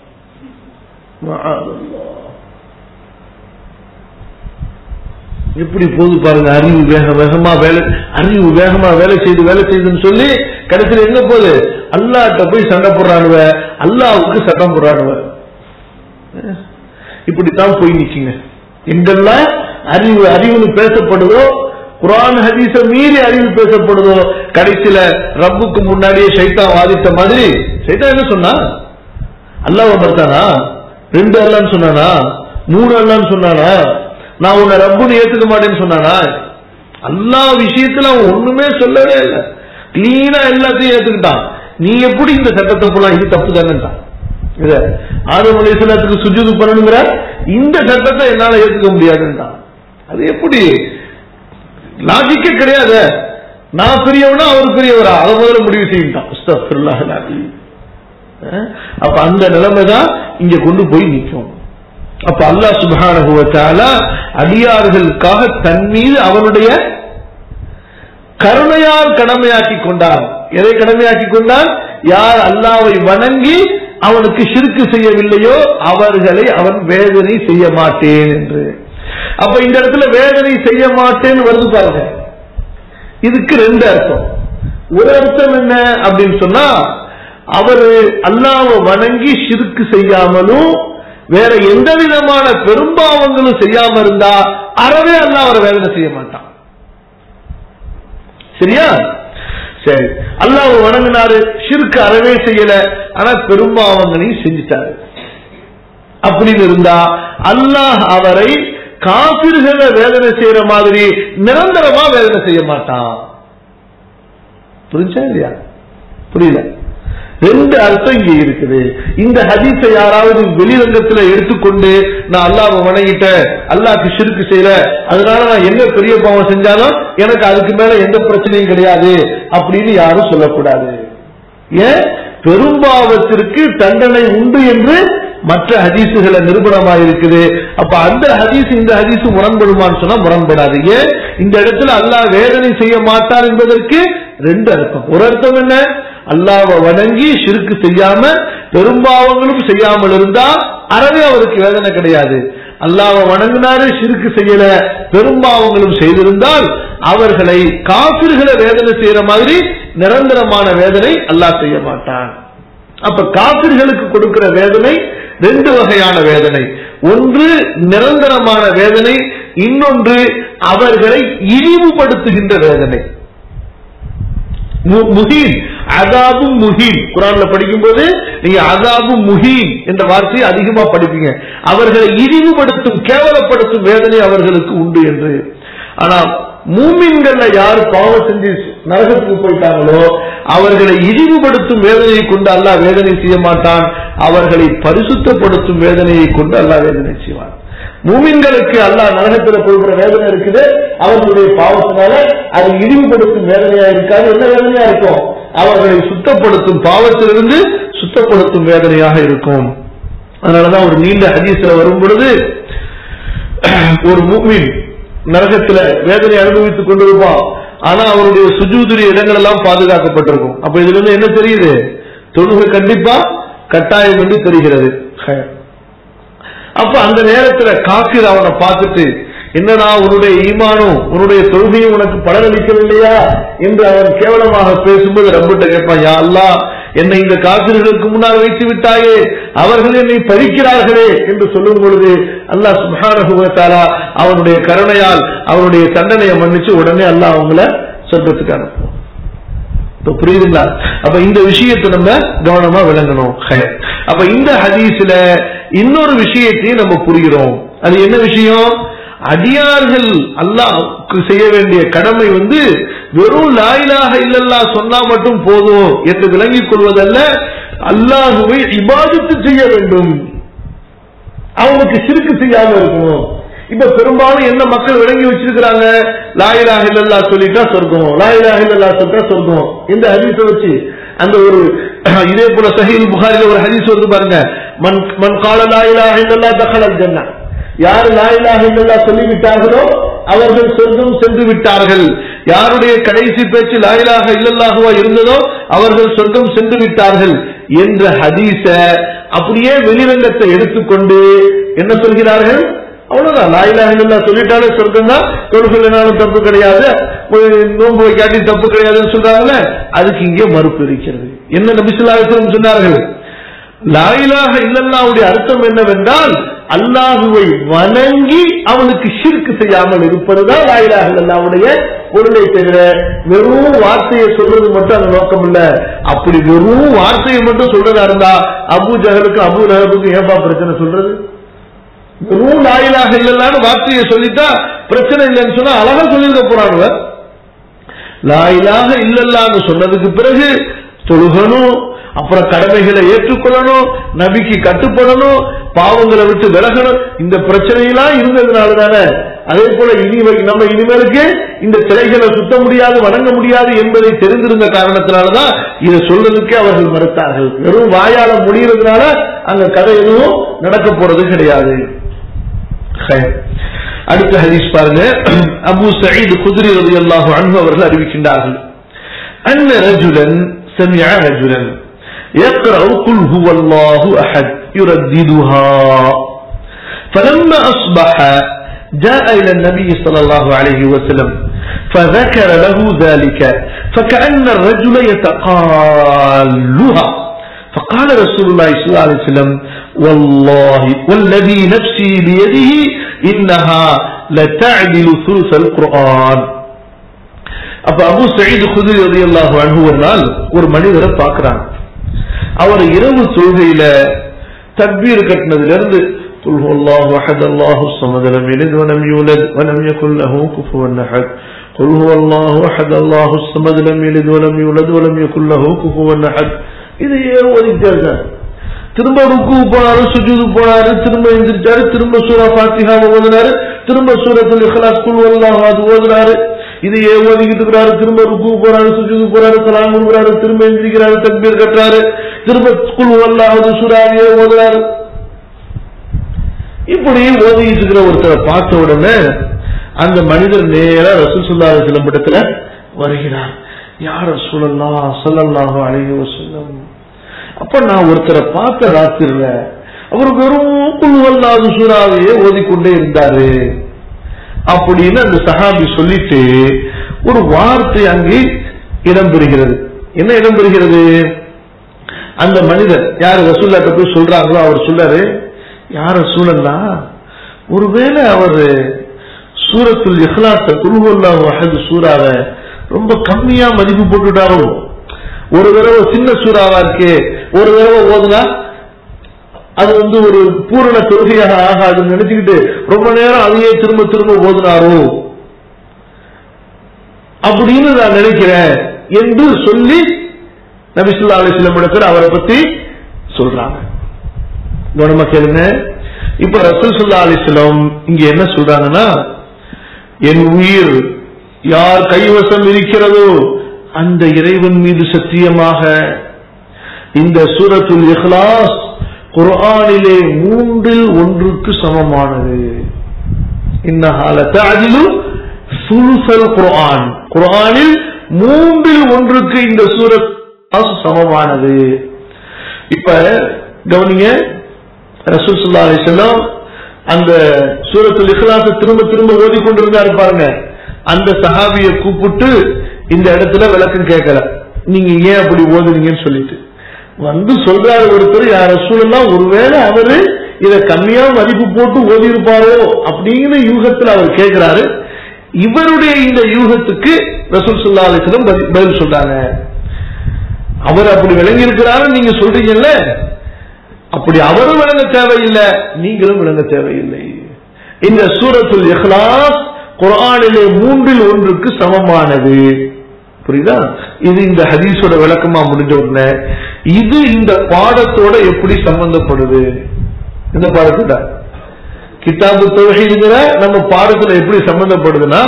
எப்படி போது பாருங்க, அறிவு வேக வேகமா வேலை அறிவு வேகமா வேலை செய்து வேலை செய்துன்னு சொல்லி கடைசியில் எங்க போகுது? அல்லாஹ்ட்ட போய் சண்டை போடுறானுவ, அல்லாஹ்வுக்கு சட்டம் போடுறானுவ. இப்படித்தான் போய் நிக்குங்க. எங்கெல்லாம் அறிவு அறிவுன்னு பேசப்படுதோ, குர்ஆன் ஹதீஸ மீறி அறிவு பேசப்படுதோ, கடைசியில ரப்புக்கு முன்னாடியே ஷைத்தான் வாதித்த மாதிரி. ஷைத்தான் என்ன சொன்னா? அல்லாஹ்வை மறுத்தானா? ரெண்டு அல்லாஹ்னு சொன்னானா? மூணு அல்லாஹ்னு சொன்னானா? நான் உன்னை ரப்புன்னு ஏத்துக்க மாட்டேன்னு சொன்னானா? அல்லாஹ் விஷயத்துல அவன் ஒண்ணுமே சொல்லவே இல்லை, கிளீனா எல்லாத்தையும் ஏத்துக்கிட்டான். நீ எப்படி இந்த சட்டத்தை போலாம், இது தப்பு தானேட்டான். ஆதம் அலைஹிஸ்ஸலாத்துக்கு சுஜூது பண்ணணுங்கிற இந்த சட்டத்தை என்னால ஏத்துக்க முடியாதுன்றான். அது எப்படி? லாஜிக்கே கிடையாது. நான் பெரியவனா அவர் பெரியவரா, அதை முதல்ல முடிவு செய்யிட்டான். அஸ்தக்ஃபிருல்லாஹ் அல்-அலீம். அப்ப அந்த நிலைமைதான் இங்க கொண்டு போய் நிற்கும். அப்ப அல்லாஹ் சுப்ஹானஹு வ தஆலா அடியார்களுக்காக தன் மீது அவனுடைய கருணையால் கடமையாக்கி கொண்டான். எதை கடமையாக்கி கொண்டான்? யார் அல்லாஹ்வை வணங்கி அவனுக்கு ஷிர்க் செய்யவில்லையோ அவர்களை அவன் வேதனை செய்ய மாட்டேன் என்று. அப்ப இந்த இடத்துல வேதனை செய்ய மாட்டேன்னு வருது பாருங்க. இதுக்கு ரெண்டு அர்த்தம். ஒரு அர்த்தம் என்ன அப்படின்னு சொன்னா, அவர் அல்லாஹ்வை வணங்கி ஷிர்க் செய்யாமலும் வேற எந்த விதமான பெரும்பாவங்களும் செய்யாம இருந்தா அறவே அல்லாஹ் அவரை வேதனை செய்ய மாட்டான். சரியா? சரி, அல்லாஹ்வை வணங்கினாரு, ஷிர்க் அறவே செய்யல, ஆனா பெரும்பாவங்களையும் செஞ்சுட்டாரு அப்படின்னு இருந்தா அல்லாஹ் அவரை காபிர்களை வேதனை செய்யற மாதிரி நிரந்தரமா வேதனை செய்ய மாட்டான். புரிஞ்சா இல்லையா? புரியல? ரெண்டு அர்த்தம் இங்க இருக்குது. இந்த ஹதீஸை யாராவது வெளிரங்கத்துல எடுத்துக்கொண்டு நான் அல்லாஹ்வை வணங்கிட்டேன், அல்லாஹ்க்கு ஷிர்க் செய்யல, அதனால நான் என்ன பெரிய பாவம் செஞ்சாலும் எனக்கு அதுக்கு மேல எந்த பிரச்சனையும் கிடையாது அப்படின்னு யாரும் சொல்லக்கூடாது. ஏன்? பெரும்பாவத்திற்கு தண்டனை உண்டு என்று மற்ற ஹதீசுகளை நிரூபணமாக இருக்குது. அப்ப அந்த ஹதீஸ் இந்த ஹதீஸ் முரண்படுமான்னு சொன்னா முரண்படாது. ஏன்? இந்த இடத்துல அல்லாஹ் வேதனை செய்ய மாட்டார் என்பதற்கு ரெண்டு அர்த்தம். ஒரு அர்த்தம் என்ன? அல்லாஹ்வை வணங்கி ஷிர்க் செய்யாம பெரும்பாவங்களும் செய்யாமல் இருந்தா அறவே அவருக்கு வேதனை கிடையாது. அல்லாஹ்வை வணங்கினாரு, ஷிர்க் செய்யல, பெரும்பாவங்களும் செய்திருந்தால் அவர்களை காபிர்களை வேதனை செய்யற மாதிரி நிரந்தரமான வேதனை அல்லாஹ் செய்ய மாட்டான். அப்ப காபிர்களுக்கு கொடுக்கிற வேதனை ரெண்டு வகையான வேதனை. ஒன்று நிரந்தரமான வேதனை, இன்னொன்று அவர்களை இழிவுபடுத்துகின்ற வேதனை. முஹீன், அதாபும் முஹீன். குர்ஆன்ல படிக்கும் போது நீங்க அதாபும் முஹீன் என்ற வார்த்தையை அதிகமா படிப்பீங்க. அவர்களை இழிவுபடுத்தும் கேவலப்படுத்தும் வேதனை அவர்களுக்கு உண்டு என்று. ஆனா மூமின்கள்ல யாரு பாவம் செஞ்சு நரகத்துக்கு போயிட்டாங்களோ அவர்களை இழிவுபடுத்தும் வேதனையை கொண்டு அல்லாஹ் வேதனை செய்ய மாட்டான், அவர்களை பரிசுத்தப்படுத்தும் வேதனையை கொண்டு அல்லாஹ் வேதனை செய்வான். மூமின்களுக்கு அல்லாஹ் நரகத்தில் கொடுக்கிற வேதனை இருக்குது, அவர்களுடைய பாவத்தினால அது இழிவுபடுத்தும் வேதனையா இருக்காது. என்ன வேதனையா இருக்கும்? அவர்களை சுத்தப்படுத்தும், பாவத்திலிருந்து சுத்தப்படுத்தும் வேதனையாக இருக்கும். அதனாலதான் ஒரு நீண்ட ஹதீஸ்ல வரும் பொழுது ஒரு மூமின் நரகத்துல வேதனை அனுபவித்துக் கொண்டிருப்பான், ஆனா அவருடைய சுஜூதுரிய இடங்கள் எல்லாம் பாதுகாக்கப்பட்டிருக்கும். அப்ப இதுல இருந்து என்ன தெரியுது? தொழுகை கண்டிப்பா கட்டாயம் என்று தெரிகிறது. அப்ப அந்த நேரத்துல காஃபிர் அவனை பார்த்துட்டு, என்னடா உன்னுடைய ஈமானும் உன்னுடைய தொழுகையும் உனக்கு பலனளிக்கவில்லையா என்று அவன் கேவலமாக பேசும்போது ரப்பிட்ட கேட்பான், யா அல்லாஹ், என்னை இந்த காஃபிர்களுக்கு முன்னால் வைத்து விட்டாயே, அவர்கள் என்னை பறிக்கிறார்களே என்று சொல்லும் பொழுது அல்லாஹ் சுப்ஹானஹு வ தஆலா அவனுடைய கருணையால் அவனுடைய தண்டனையை மன்னிச்சு உடனே அல்லாஹ் அவங்கள சொர்க்கத்துக்கு அனுப்புவான். புரியுதுங்களா? அப்ப இந்த விஷயத்தை நம்ம கவனமா விளங்கணும். அப்ப இந்த ஹதீஸ்ல இன்னொரு விஷயத்தையும் நம்ம புரிகிறோம். அது என்ன விஷயம்? அடியார்கள் அல்லாஹ்வுக்கு செய்ய வேண்டிய கடமை வந்து வெறும் லா இலாஹ இல்லல்லாஹ் சொன்னா மட்டும் போதும் என்று விளங்கிக் கொள்வதல்ல, அல்லாஹ்வை இபாதத்து செய்ய வேண்டும், அவனுக்கு ஷிர்க் செய்யாம இருக்கணும். இப்ப பெரும்பாலும் என்ன மக்கள் விளங்கி வச்சிருக்கிறாங்க? லா இலாஹ இல்லல்லாஹ் சொல்லிட்டா சொர்க்கம், லா இலாஹ இல்லல்லாஹ் சொல்லிட்டா சொர்க்கம். இந்த ஹதீஸை வச்சு அந்த ஒரு இதே போல சஹீஹ் புகாரில ஒரு ஹதீஸ் வந்து பாருங்க, மன் மன் கால லா இலாஹ இல்லல்லாஹ் தഖலல் ஜன்னah, யார் லா இலாஹ இல்லல்லாஹ் சொல்லிவிட்டார்களோ அவர்கள் சொர்க்கம் சென்று விட்டார்கள். யாருடைய கடைசி பேச்சு லா இலாஹ இல்லல்லாஹுவா இருந்ததோ அவர்கள் சொர்க்கம் சென்று விட்டார்கள் என்ற ஹதீஸ அப்படியே வெளிரங்கத்தை எடுத்துக்கொண்டு என்ன சொல்கிறார்கள்? அவ்வளவுதான், லா இலாஹ இல்லல்லாஹ் சொல்லிட்டாலே சொர்க்கம் தான், தொழுகையினாலும் தப்பு கிடையாது, நோன்பு வைக்காட்டி தப்பு கிடையாதுன்னு சொல்றாங்கல்ல, அதுக்கு இங்கே மறுப்பு இருக்கிறது. என்ன நபி ஸல்லல்லாஹு அலைஹி வஸல்லம் சொன்னார்கள்? லா இலாஹ இல்லல்லாஹ்வுடைய அர்த்தம் என்னவென்றால் அல்லாஹ்வை வணங்கி அவனுக்கு ஷிர்க் செய்யாமல் இருப்பதுதான் லா இலாஹ இல்லல்லாஹ்வுடைய பொருளை தவிர வெறும் வார்த்தையை சொல்றது மட்டும் அந்த நோக்கம் இல்ல. அப்படி வெறும் வார்த்தையை மட்டும் சொல்றதா இருந்தா அபூ ஜஹலுக்கு அபூ லஹபுக்கு ஏன்பா பிரச்சனை சொல்றது? வெறும் லா இலாஹ இல்லல்லாஹ்னு வார்த்தையை சொல்லிட்டா பிரச்சனை இல்லைன்னு சொன்னா அழகா சொல்லிருக்க போறாங்க. லா இலாஹ இல்லல்லாஹ்னு சொன்னதுக்கு பிறகு தொழுகணும், அப்புறம் கடமைகளை ஏற்றுக்கொள்ளணும், நபிக்கு கட்டுப்படணும், பாவங்களை விட்டு விலகணும். இந்த பிரச்சனையெல்லாம் இருந்ததுனால தானே. அதே போல இனி நம்ம இனிமேலுக்கு இந்த சிலைகளை சுத்த முடியாது, வணங்க முடியாது என்பதை தெரிந்திருந்த காரணத்தினாலதான் இதை சொல்றதுக்கே அவர்கள் மறுத்தார்கள். வெறும் வாயால முடிகிறதுனால அங்க கதை எதுவும் நடக்க போறது கிடையாது. அடுத்த ஹதீஸ் பாருங்க, அபூ சயீத் குத்ரி ரலியல்லாஹு அன்ஹு அவர்கள் அறிவிக்கின்றார்கள், அன்ன ரஜுலன் சமிஅ ரஜுலன் يقرأ قل هو الله أحد يرددها فلما أصبح جاء إلى النبي صلى الله عليه وسلم فذكر له ذلك فكأن الرجل يتقالها فقال رسول الله صلى الله عليه وسلم والله والذي نفسي بيده إنها لتعدل ثلث القرآن. அப்ப அபூ சயீத் குத்ரி ரலியல்லாஹு அன்ஹு ஒரு நாள் ஒரு மனிதரை பார்க்கிறான். அவர் இரவு தொழுகையில தக்பீர் கட்டினதுல இருந்து குல் ஹுவல்லாஹு அஹத் அல்லாஹுஸ் ஸமத் லம் யலித் வ லம் யூலத் வ லம் யகுல் லஹு குஃபுவன் அஹத் குல் ஹுவல்லாஹு அஹத் அல்லாஹுஸ் ஸமத் லம் யலித் வ லம் யூலத் வ லம் யகுல் லஹு குஃபுவன் அஹத் இதையே ஓதிக்கிட்டே இருக்காரு. திரும்ப ருக்கு போனாரு, சுஜூது போனாரு, திரும்ப எந்திரிச்சாரு, திரும்ப சூரா ஃபாத்திஹாவை ஓதுனாரு, திரும்ப சூரத்துல் இக்லாஸ் குல் வல்லாஹு அஹத் ஓதுனாரு. இதையே ஓதிக்கிட்டு இருக்கிறாரு. திரும்ப ருக்கு போறாரு, சுஜூது போறாரு, சலாம் கொடுக்குறாரு, திரும்ப எந்திரிக்கிறாரு, தக்பீர் கட்டுறாரு, திரும்ப குல் வல்லாஹு அஹத் சூராவையே ஓதுறாரு. இப்படி ஓதிக்கிட்டு இருக்கிற ஒருத்தரை பார்த்த உடனே அந்த மனிதர் நேரா ரசூல் ஸல்லல்லாஹு அலைஹி வஸல்லம் இடத்துல வருகிறார். யா ரசூலல்லாஹ் ஸல்லல்லாஹு அலைஹி வஸல்லம், அப்ப நான் ஒருத்தரை பார்த்த ராத்திரில அவர் வெறும் குல் வல்லாஹு சூராவையே ஓதிக்கொண்டே இருந்தாரு அப்படின்னு அந்த சஹாபி சொல்லிட்டு ஒரு வார்த்தை அங்கே இடம்பெறுகிறது. என்ன இடம்பெறுகிறது? அந்த மனிதர் யார் ரசூலுல்லாஹ் போய் சொல்றாங்களோ அவர் சொல்றாரு, யார் ரசூலல்லாஹ், ஒருவேளை அவர் சூரத்துல் இக்லாஸ் குல் வல்லாஹு அஹத் சூராவை ரொம்ப கம்மியா மதிப்பு போட்டுட்டாரோ, ஒரு தடவை சின்ன சூறாவா இருக்கே, ஒரு தடவை ஓதுனா அது வந்து ஒரு பூரண தொழுகையாக ஆகாதுன்னு நினைச்சுக்கிட்டு ரொம்ப நேரம் அதையே திரும்ப திரும்ப ஓதுனாரோ அப்படின்னு நான் நினைக்கிறேன் என்று சொல்லி நபி ஸல்லல்லாஹு அலைஹி வஸல்லம் இடத்துல அவரை பத்தி சொல்றாங்க. கவனமா கேளுங்க. இப்ப ரசூல் ஸல்லல்லாஹு அலைஹி வஸல்லம் இங்க என்ன சொல்றாங்கன்னா, என் உயிர் யார் கைவசம் இருக்கிறதோ அந்த இறைவன் மீது சத்தியமாக இந்த சூரத்துல் இக்லாஸ் குர்ஆனிலே மூன்றில் ஒன்றுக்கு சமமானது. இன்னஹா லதஅதிலு சுலுஸல் குர்ஆன், குர்ஆனில் மூன்றில் ஒன்றுக்கு இந்த சூரத் சமமானது. இப்ப கவனிங்க, ரசூல் ஸல்லல்லாஹு அலைஹி வஸல்லம் அந்த சூரத்துல் இக்லாஸ் திரும்ப திரும்ப ஓதிக்கொண்டிருந்தாரு பாருங்க. அந்த சஹாபியை கூப்பிட்டு இந்த இடத்துல விளக்கம் கேட்கல, நீங்க ஏன் அப்படி ஓதுனீங்கன்னு சொல்லிட்டு வந்து சொல்றாரு ஒருத்தர், யார் ரசூலுல்லாஹ் ஒருவேளை அவரு இத கம்மியா மதிப்பு போட்டு ஓதி இருப்பாரோ அப்படிங்கிற யூகத்தில் அவர் கேட்கிறாரு. இவருடைய இந்த யூகத்துக்கு ரசூல் ஸல்லல்லாஹு அலைஹி வஸல்லம் பதில் சொல்றாங்க. அவர் அப்படி விளங்கி இருக்கிறாரு நீங்க சொல்றீங்கல்ல, அப்படி அவரும் விளங்க தேவையில்லை, நீங்களும் விளங்க தேவையில்லை. இந்த சூரத்துல் இக்லாஸ் குர்ஆனிலே மூன்றில் ஒன்றுக்கு சமமானது. புரியுதா? இது இந்த ஹதீஸோட விளக்கமா முடிஞ்ச உடனே இது இந்த பாடத்தோட எப்படி சம்பந்தப்படுது? இந்த பாடத்தோட கிதாபு தௌஹீதுங்கிற நம்ம பாடத்துல எப்படி சம்பந்தப்படுதுன்னா,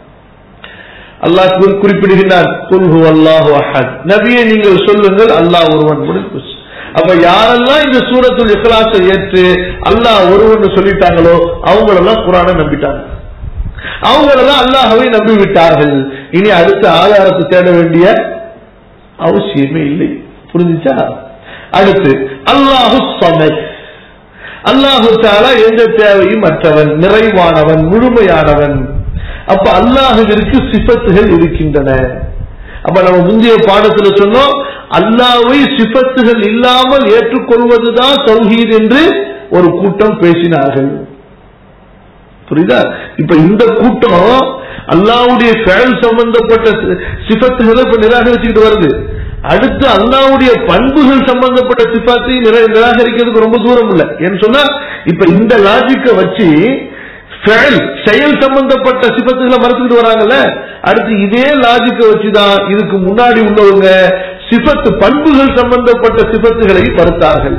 அல்லாஹ் குறிப்பிடுகிறார், குல் ஹுவல்லாஹு அஹத், நபியே நீங்கள் சொல்லுங்கள் அல்லாஹ் ஒருவன். முடிஞ்சு. அப்ப யாரெல்லாம் இந்த சூரத்துல் இக்லாஸை ஏற்று அல்லாஹ் ஒருவன் சொல்லிட்டாங்களோ அவங்களெல்லாம் குர்ஆனை நம்பிட்டாங்க, அவங்களெல்லாம் அல்லாஹ்வை நம்பி விட்டார்கள். இனி அடுத்த ஆதாரத்தை தேட வேண்டிய அவசியமே இல்லை. புரிஞ்சுச்சா? அடுத்து அல்லாஹு ஸமத், அல்லாஹு தஆலா எந்த தேவையும் மற்றவன், நிறைவானவன், முழுமையானவன். அப்ப அல்லாஹ்விற்கு சிஃபத்துகள் இருக்கின்றன. அப்ப நம்ம முந்தைய பாடத்துல சொன்னோம், அல்லாஹ்வை சிஃபத்துகள் இல்லாமல் ஏற்றுக்கொள்வதுதான் தௌஹீத் என்று ஒரு கூட்டம் பேசினார்கள். புரியுதா? இப்ப இந்த கூட்டம் அல்லாஹ்வுடைய ஃபஅல் சம்பந்தப்பட்ட சிஃபத்துகளை இப்ப நிராகரிச்சுட்டு வருது. அடுத்து அல்லாஹ்வுடைய பண்புகள் சம்பந்தப்பட்ட சிஃபத்தை நிராகரிக்கிறதுக்கு ரொம்ப தூரம் இல்லை. ஏன்னு சொன்னா இப்ப இந்த லாஜிக்கை வச்சு ஃபஅல் செயல் சம்பந்தப்பட்ட சிஃபத்துகளை மறுத்துக்கிட்டு வராங்கல்ல, அடுத்து இதே லாஜிக்கை வச்சுதான் இதுக்கு முன்னாடி உள்ளவங்க சிஃபத்து பண்புகள் சம்பந்தப்பட்ட சிஃபத்துகளை மறுத்தார்கள்.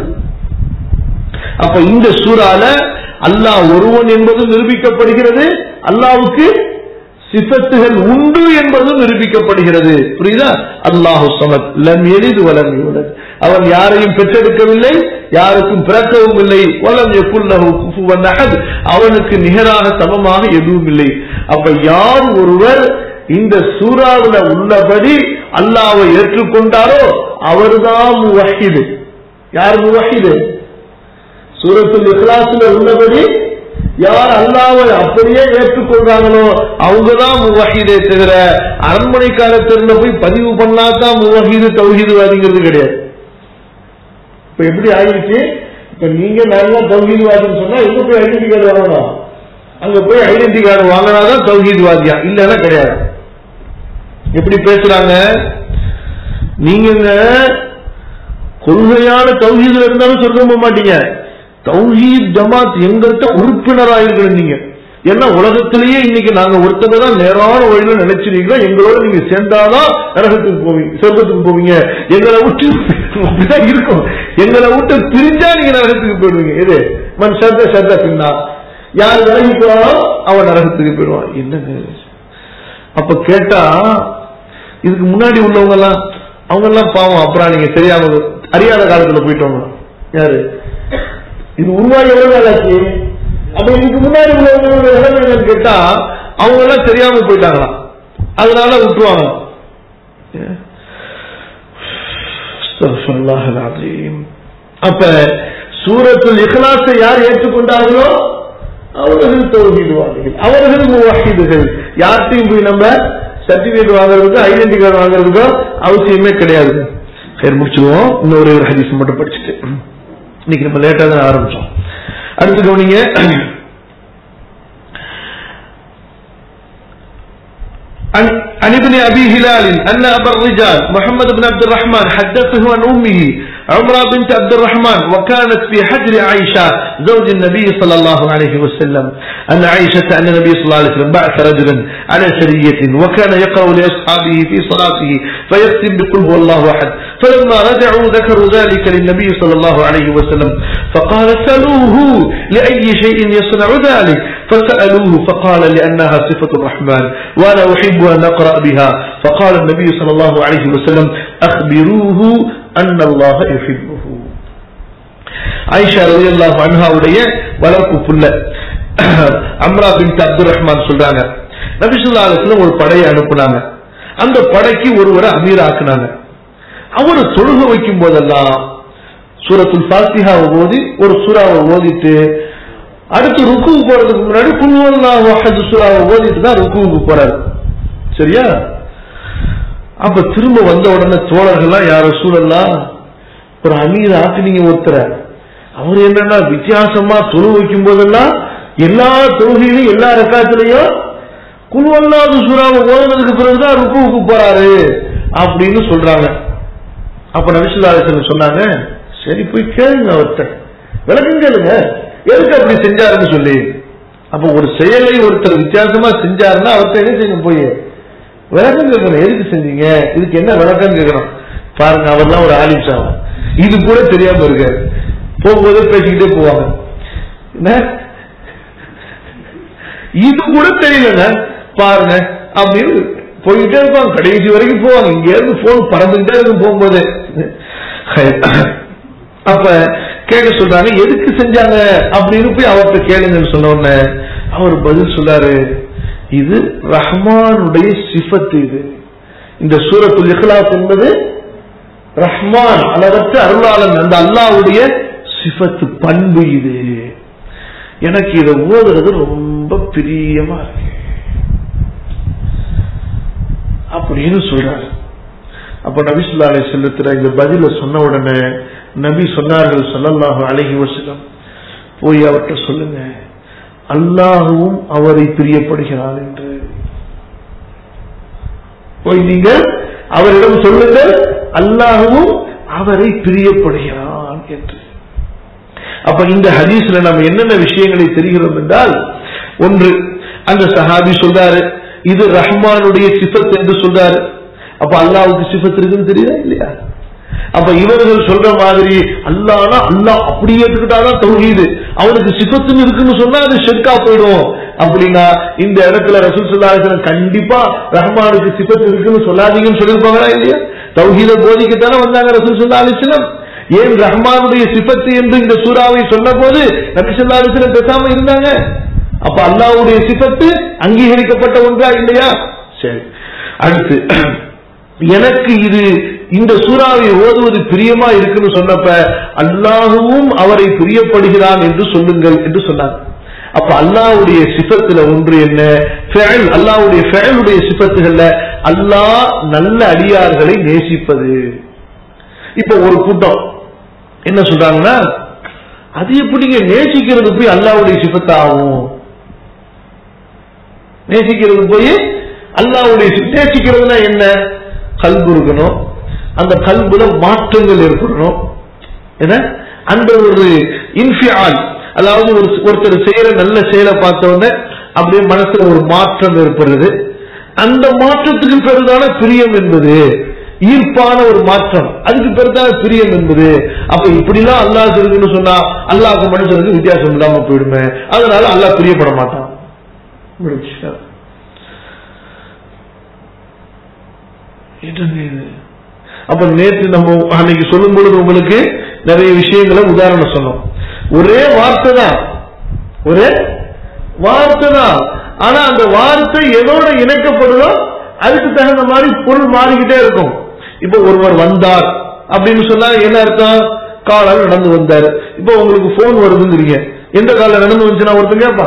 அப்ப இந்த சூறால அல்லாஹ் ஒருவன் என்பது நிரூபிக்கப்படுகிறது, அல்லாஹ்வுக்கு சிஃபத்துகள் உண்டு என்பதும் நிரூபிக்கப்படுகிறது. புரியுதா? அல்லாஹு ஸமத், லம் யலித் வலம் யூலத், அவன் யாரையும் பெற்றெடுக்கவில்லை, யாருக்கும் பிறக்கவும் இல்லை. வலம் யகுல் லஹு குஃபுவன் அஹத், அவனுக்கு நிகராக சமமாக எதுவும் இல்லை. அப்ப யார் ஒருவர் இந்த சூறாவுல உள்ளபடி அல்லாஹ்வை ஏற்றுக்கொண்டாரோ அவர்தான் முவஹ்ஹித். யார் முவஹ்ஹித்? சூரத்துல் இக்லாஸ்ல உள்ளபடி யார் அல்லாஹ்வை அப்படியே ஏற்றுக்கொள்றாங்களோ அவங்கதான் முவஹ்ஹிதே தவிர அரண்மனை காலத்துல போய் பதிவு பண்ணாதான் முவஹ்ஹித் தௌஹீத்வாதிங்கிறது கிடையாது. இப்ப எப்படி ஆயிடுச்சு? இப்ப நீங்க நல்லா தௌஹீத்வாதின்னு சொன்னா எங்க போய் ஐடென்டி கார்டு வாங்கணும், அங்க போய் ஐடென்டி கார்டு வாங்கினாதான் தௌஹீத்வாதியா, இல்லன்னா கிடையாது. எப்படி பேசுறாங்க? நீங்க கொள்கையான தௌஹீதுல இருந்தாலும் சொல்ல மாட்டீங்க, தௌஹீத் ஜமாத் எங்கிட்ட உறுப்பினராக இருக்கணும், நீங்க ஏன்னா உலகத்திலேயே இன்னைக்கு நாங்க ஒருத்தங்க தான் நேரான வழியில நினைச்சிருக்கோம், எங்களோட நீங்க சேர்ந்தாதான் நரகத்துக்கு போவீங்க, சொர்க்கத்துக்கு போவீங்க, எங்களை விட்டு அப்படிதான் இருக்கும், எங்களை விட்டு பிரிஞ்சா நீங்க நரகத்துக்கு போயிடுவீங்க. இது மண் சத்த சத்த பின்னா யார் விலகி போனாலும் அவன் நரகத்துக்கு போயிடுவான். என்னங்க அப்ப கேட்டா இதுக்கு முன்னாடி உள்ளவங்க எல்லாம் அவங்க எல்லாம் பாவம், அப்புறம் நீங்க தெரியாம அறியாத காலத்துல போயிட்டவங்க யாரு, இது உருவாகி எவ்வளவு நாள் ஆச்சு? அப்ப இதுக்கு முன்னாடி உள்ளவங்க என்னன்னு கேட்டா அவங்க எல்லாம் தெரியாம போயிட்டாங்களாம், அதனால விட்டுருவாங்க. அப்ப சூரத்துல் இக்லாஸை யார் ஏற்றுக்கொண்டார்களோ அவர்கள் தௌஹீதுவாதிகள், அவர்கள் முவஹ்ஹிதுகள். யார்ட்டையும் போய் நம்ம சர்டிபிகேட் வாங்குறதுக்கு ஐடென்டி கார்டு வாங்குறதுக்கோ அவசியமே கிடையாது. சரி முடிச்சுடுவோம், இன்னொரு ஹதீஸ் மட்டும் படிச்சுட்டு இன்னைக்கு நம்ம லேட்டா தான் ஆரம்பிச்சோம். அடுத்து கவனிங்க. عن ابن أبي هلال أن أبا الرجال محمد بن عبد الرحمن حدثه عن أمه عمرة بنت عبد الرحمن وكانت في حجر عائشة زوج النبي صلى الله عليه وسلم أن عائشة أن النبي صلى الله عليه وسلم بعث رجلا على سرية وكان يقرأ لأصحابه في صلاته فيختم بقل هو الله أحد، فلما رجعوا ذكروا ذلك للنبي صلى الله عليه وسلم فقال سألوه لأي شيء يصنع ذلك، فسألوه فقال لأنها صفة الرحمن وأنا أحب أن أقرأ بها، فقال النبي صلى الله عليه وسلم أخبروه أن الله يحبه. عائشة رضي الله عنها உடைய வளர்ப்பு புள்ள அம்ரா பின்த் அப்துல் ரஹ்மான் சொல்றாங்க, நபி ஸல்லல்லாஹு அலைஹி வஸல்லம் ஒரு படையை அனுப்புனாங்க, அந்த படைக்கு ஒருவரை அமீர் ஆக்குனாங்க. அவரு தொழுக வைக்கும் போதெல்லாம் சூரத்துல் ஃபாத்திஹாவை ஓதி ஒரு சூறாவை ஓதிட்டு அடுத்து ருக்கு போறதுக்கு முன்னாடி குல் ஹுவல்லாஹு அஹத் சூறாவை ஓதிட்டு தான் ருக்குவுக்கு போறாரு. சரியா? அப்ப திரும்ப வந்த உடனே தோழர்கள்லாம் யார சூழல்லாம் ஒரு அமீர் ஆக்குனீங்க ஒருத்தர, அவர் என்னன்னா வித்தியாசமா தொழு வைக்கும் போதெல்லாம் எல்லா தொழுகையிலும் எல்லா ரக்காத்திலையும் குல் ஹுவல்லாஹு சூறாவை ஓதுனதுக்கு பிறகுதான் ருக்குவுக்கு போறாரு அப்படின்னு சொல்றாங்க. அப்ப நபி ஸல்லல்லாஹு அலைஹி வஸல்லம் சொன்னாங்க, சரி போய் கேளுங்க, அவர்கிட்ட விளக்கம் கேளுங்க எதுக்கு அப்படி செஞ்சாருன்னு சொல்லி. அப்ப ஒரு செயலை ஒருத்தர் வித்தியாசமா செஞ்சாருன்னா அவர்கிட்ட என்ன செய்யணும், போய் விளக்கம் கேட்கணும், எதுக்கு செஞ்சீங்க, இதுக்கு என்ன விளக்கம் கேட்கணும். பாருங்க, அவர்லாம் ஒரு ஆலிம்சா, இது கூட தெரியாம இருக்காரு, போகும்போது பேசிக்கிட்டே போவாங்க, இது கூட தெரியலங்க பாருங்க அப்படின்னு போயிட்டே இருப்பாங்க, கடைசி வரைக்கும் போவாங்க, இங்க இருந்து போன் பறந்துகிட்டே இருக்கும் போகும்போது. அப்ப கேட்க சொல்றாங்க, எதுக்கு செஞ்சாங்க அப்படின்னு போய் அவர்கிட்ட கேளுங்கன்னு சொன்ன உடனே அவர் பதில் சொல்லாரு, இது ரஹ்மானுடைய சிஃபத்து, இது இந்த சூரத்துல் இக்லாஸ் என்பது ரஹ்மான் அளவற்ற அருளாளன் அந்த அல்லாஹ்வுடைய சிஃபத்து பண்பு, இது எனக்கு இதை ஓதுறது ரொம்ப பிரியமா இருக்கு அப்படின்னு சொல்றாரு. அப்ப நபி ஸல்லல்லாஹு அலைஹி வஸல்லம் இந்த பதில சொன்ன உடனே நபி சொன்னார்கள் ஸல்லல்லாஹு அலைஹி வஸல்லம், போய் அவர்கிட்ட சொல்லுங்க அல்லாஹ்வும் அவரை பிரியப்படுகிறார் என்று. போய் நீங்க அவரிடம் சொல்லுங்க அல்லாஹ்வும் அவரை பிரியப்படுகிறான் என்று. அப்ப இந்த ஹதீஸ்ல நம்ம என்னென்ன விஷயங்களை தெரிகிறோம் என்றால், ஒன்று அந்த சஹாபி சொல்றாரு இது ரஹ்மானுடைய சிஃபத் என்று சொல்றாரு. அப்ப அல்லாஹ்வுக்கு சிஃபத் இருக்குன்னு தெரியுதா இல்லையா? அப்ப இவர்கள் சொல்ற மாதிரி அல்லாஹ்னா அல்லாஹ் அப்படியே எடுத்துக்கிட்டாதான் தௌஹீது, அவனுக்கு சிஃபத்துன்னு இருக்குன்னு சொன்னா அது ஷிர்கா போயிடும். அப்படின்னா இந்த இடத்துல ரசூல் ஸல்லல்லாஹு அலைஹி வஸல்லம் கண்டிப்பா ரஹ்மானுக்கு சிஃபத் இருக்குன்னு சொல்லாதீங்கன்னு சொல்லிருப்பாங்களா இல்லையா? தௌஹீதை போதிக்கத்தானே வந்தாங்க ரசூல் ஸல்லல்லாஹு அலைஹி வஸல்லம். ஏன் ரஹ்மானுடைய சிஃபத் என்று இந்த சூறாவை சொன்ன போது நபி ஸல்லல்லாஹு அலைஹி வஸல்லம் பேசாம இருந்தாங்க? அப்ப அல்லாஹ்வுடைய சிஃபத்து அங்கீகரிக்கப்பட்ட ஒன்றா இல்லையா? சரி, அடுத்து எனக்கு இது இந்த சூறாவை ஓதுவது பிரியமா இருக்குன்னு சொன்னப்ப அல்லாஹ்வும் அவரை பிரியப்படுகிறான் என்று சொல்லுங்கள் என்று சொன்னாங்க. அப்ப அல்லாஹ்வுடைய சிஃபத்துல ஒன்று என்ன, ஃபஅல், அல்லாஹ்வுடைய ஃபஅலுடைய சிஃபத்துகள்ல அல்லாஹ் நல்ல அடியார்களை நேசிப்பது. இப்ப ஒரு கூட்டம் என்ன சொல்றாங்கன்னா, அது எப்படிங்க நேசிக்கிறது போய் அல்லாஹ்வுடைய சிஃபத் ஆகும்? நேசிக்கிறது போய் அல்லாஹ்வுடைய நேசிக்கிறதுனா என்ன? கல்பு இருக்கணும், அந்த கல்புல மாற்றங்கள் ஏற்படணும், என்ன அந்த ஒரு இன்ஃபியால், அதாவது ஒரு ஒருத்தர் செய்யற நல்ல செயலை பார்த்த உடனே அப்படியே மனசுல ஒரு மாற்றம் ஏற்படுறது. அந்த மாற்றத்துக்கு பெரிதான பிரியம் என்பது, ஈர்ப்பான ஒரு மாற்றம், அதுக்கு பெரிதான பிரியம் என்பது. அப்ப இப்படிலாம் அல்லாஹ் இருக்குன்னு சொன்னா அல்லாஹ்க்கு மனுஷனுக்கு வித்தியாசம் இல்லாம போயிடுமே, அதனால அல்லாஹ் பிரியப்பட மாட்டான். அப்ப நேற்று நம்ம அன்னைக்கு சொல்லும் பொழுது உங்களுக்கு நிறைய விஷயங்களை உதாரணம் சொன்னோம். ஒரே வார்த்தை தான், ஒரே வார்த்தை தான், ஆனா அந்த வார்த்தை எதோட இணைக்கப்படுதோ அதுக்கு தகுந்த மாதிரி பொருள் மாறிக்கிட்டே இருக்கும். இப்ப ஒருவர் வந்தார் அப்படின்னு சொன்னா என்ன அர்த்தம்? காலால் நடந்து வந்தார். இப்ப உங்களுக்கு போன் வருதுங்கிறீங்க, எந்த கால நடந்து வந்துச்சுன்னா ஒருத்தர் கேட்பா,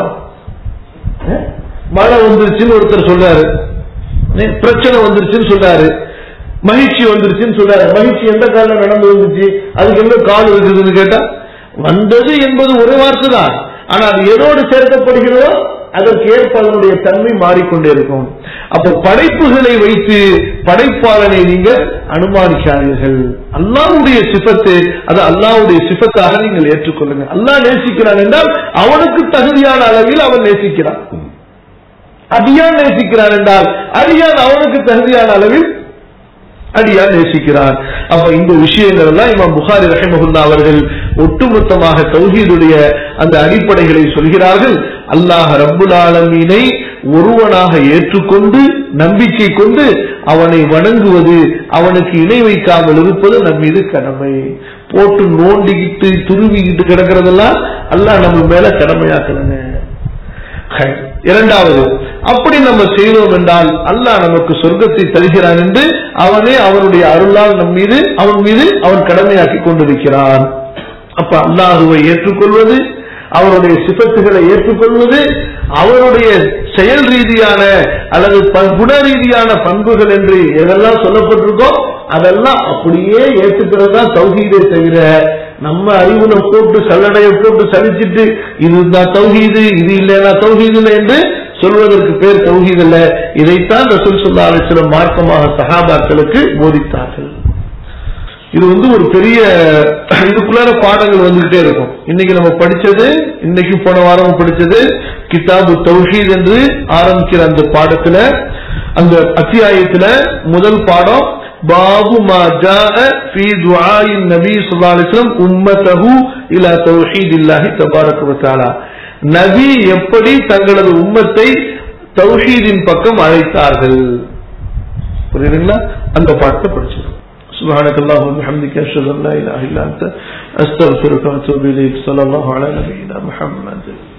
மழை வந்துருச்சுன்னு ஒருத்தர் சொல்றாரு, பிரச்சனை வந்துருச்சுன்னு சொல்றாரு, மகிழ்ச்சி வந்துருச்சுன்னு சொல்றாரு. மகிழ்ச்சி எந்த கால நடந்து வந்துச்சு, அதுக்கு எந்த கால் இருக்குதுன்னு கேட்டா வந்தது என்பது ஒரு வார்த்தை தான், ஆனா அது எதோடு சேர்க்கப்படுகிறதோ அதற்கு ஏற்ப அதனுடைய தன்மை மாறிக்கொண்டே இருக்கும். அப்ப படைப்புகளை வைத்து படைப்பாளனை நீங்கள் அனுமானிக்காதீர்கள். அல்லாஹ்வுடைய சிஃபத்து அது அல்லாஹ்வுடைய சிஃபத்தாக நீங்கள் ஏற்றுக்கொள்ளுங்க. அல்லாஹ் நேசிக்கிறான் என்றால் அவனுக்கு தகுதியான அளவில் அவன் நேசிக்கிறான். அடியான் நேசிக்கிறான் என்றால் அடியான் அவனுக்கு தகுதியான அளவில் அடியான் நேசிக்கிறான். அப்ப இந்த விஷயங்கள் எல்லாம் இமாம் புகாரி ரஹிமஹுல்லாஹ் அவர்கள் ஒட்டுமொத்தமாக தௌஹீதுடைய அந்த அடிப்படைகளை சொல்கிறார்கள். அல்லாஹ் ரப்புல் ஆலமீனை ஒருவனாக ஏற்றுக்கொண்டு நம்பிக்கை கொண்டு அவனை வணங்குவது, அவனுக்கு இணை வைக்காமல் இருப்பது நம் மீது கடமை. போட்டு நோண்டிக்கிட்டு துருவிக்கிட்டு கிடக்கிறதெல்லாம் அல்லாஹ் நம்ம மேல கடமையாக்கலங்க. இரண்டாவது, அப்படி நம்ம செய்தோம் என்றால் அல்லாஹ் நமக்கு சொர்க்கத்தை தருகிறான் என்று அவனே அவனுடைய அருளால் நம் மீது அவன் மீது அவன் கடமையாக்கி கொண்டிருக்கிறான். அப்ப அல்லாஹுவை ஏற்றுக்கொள்வது, அவருடைய சிபத்துகளை ஏற்றுக்கொள்வது, அவருடைய செயல் ரீதியான அல்லது குண ரீதியான பண்புகள் என்று எதெல்லாம் சொல்லப்பட்டிருக்கோ அதெல்லாம் அப்படியே ஏற்றுக்கிறது தான் தௌஹீதே தவிர நம்ம அறிவுல போட்டு சல்லடைய போட்டு சலிச்சிட்டு இதுதான் தௌஹீது, இது இல்லைன்னா தௌஹீது இல்லை என்று சொல்வதற்கு பேர் தௌஹீது அல்ல. இதைத்தான் ரசூல் ஸல்லல்லாஹு அலைஹி வஸல்லம் மார்க்கமாக சஹாபாக்களுக்கு போதித்தார்கள். இது வந்து ஒரு பெரிய இதுக்குள்ளார பாடங்கள் வந்துகிட்டே இருக்கும். இன்னைக்கு நம்ம படிச்சது, இன்னைக்கு போன வாரம் படிச்சது கிதாபு தௌஹீத் என்று ஆரம்பிக்கிற அந்த பாடத்துல, அந்த அத்தியாயத்துல முதல் பாடம் பாபு மா ஜாஅ ஃபீ துஆஇன் நபி ஸல்லல்லாஹு அலைஹி வஸல்லம் உம்மத்தஹு இலா தௌஹீதில்லாஹி தபாரக வ தஆலா. நபி எப்படி தங்களது உம்மத்தை தௌஹீதின் பக்கம் அழைத்தார்கள். புரியுதுங்களா? அந்த பாடத்தை படிச்சோம். سبحانك اللهم وبحمدك اشهد ان لا اله الا انت استغفرك واتوب اليك. صلى الله على نبينا محمد.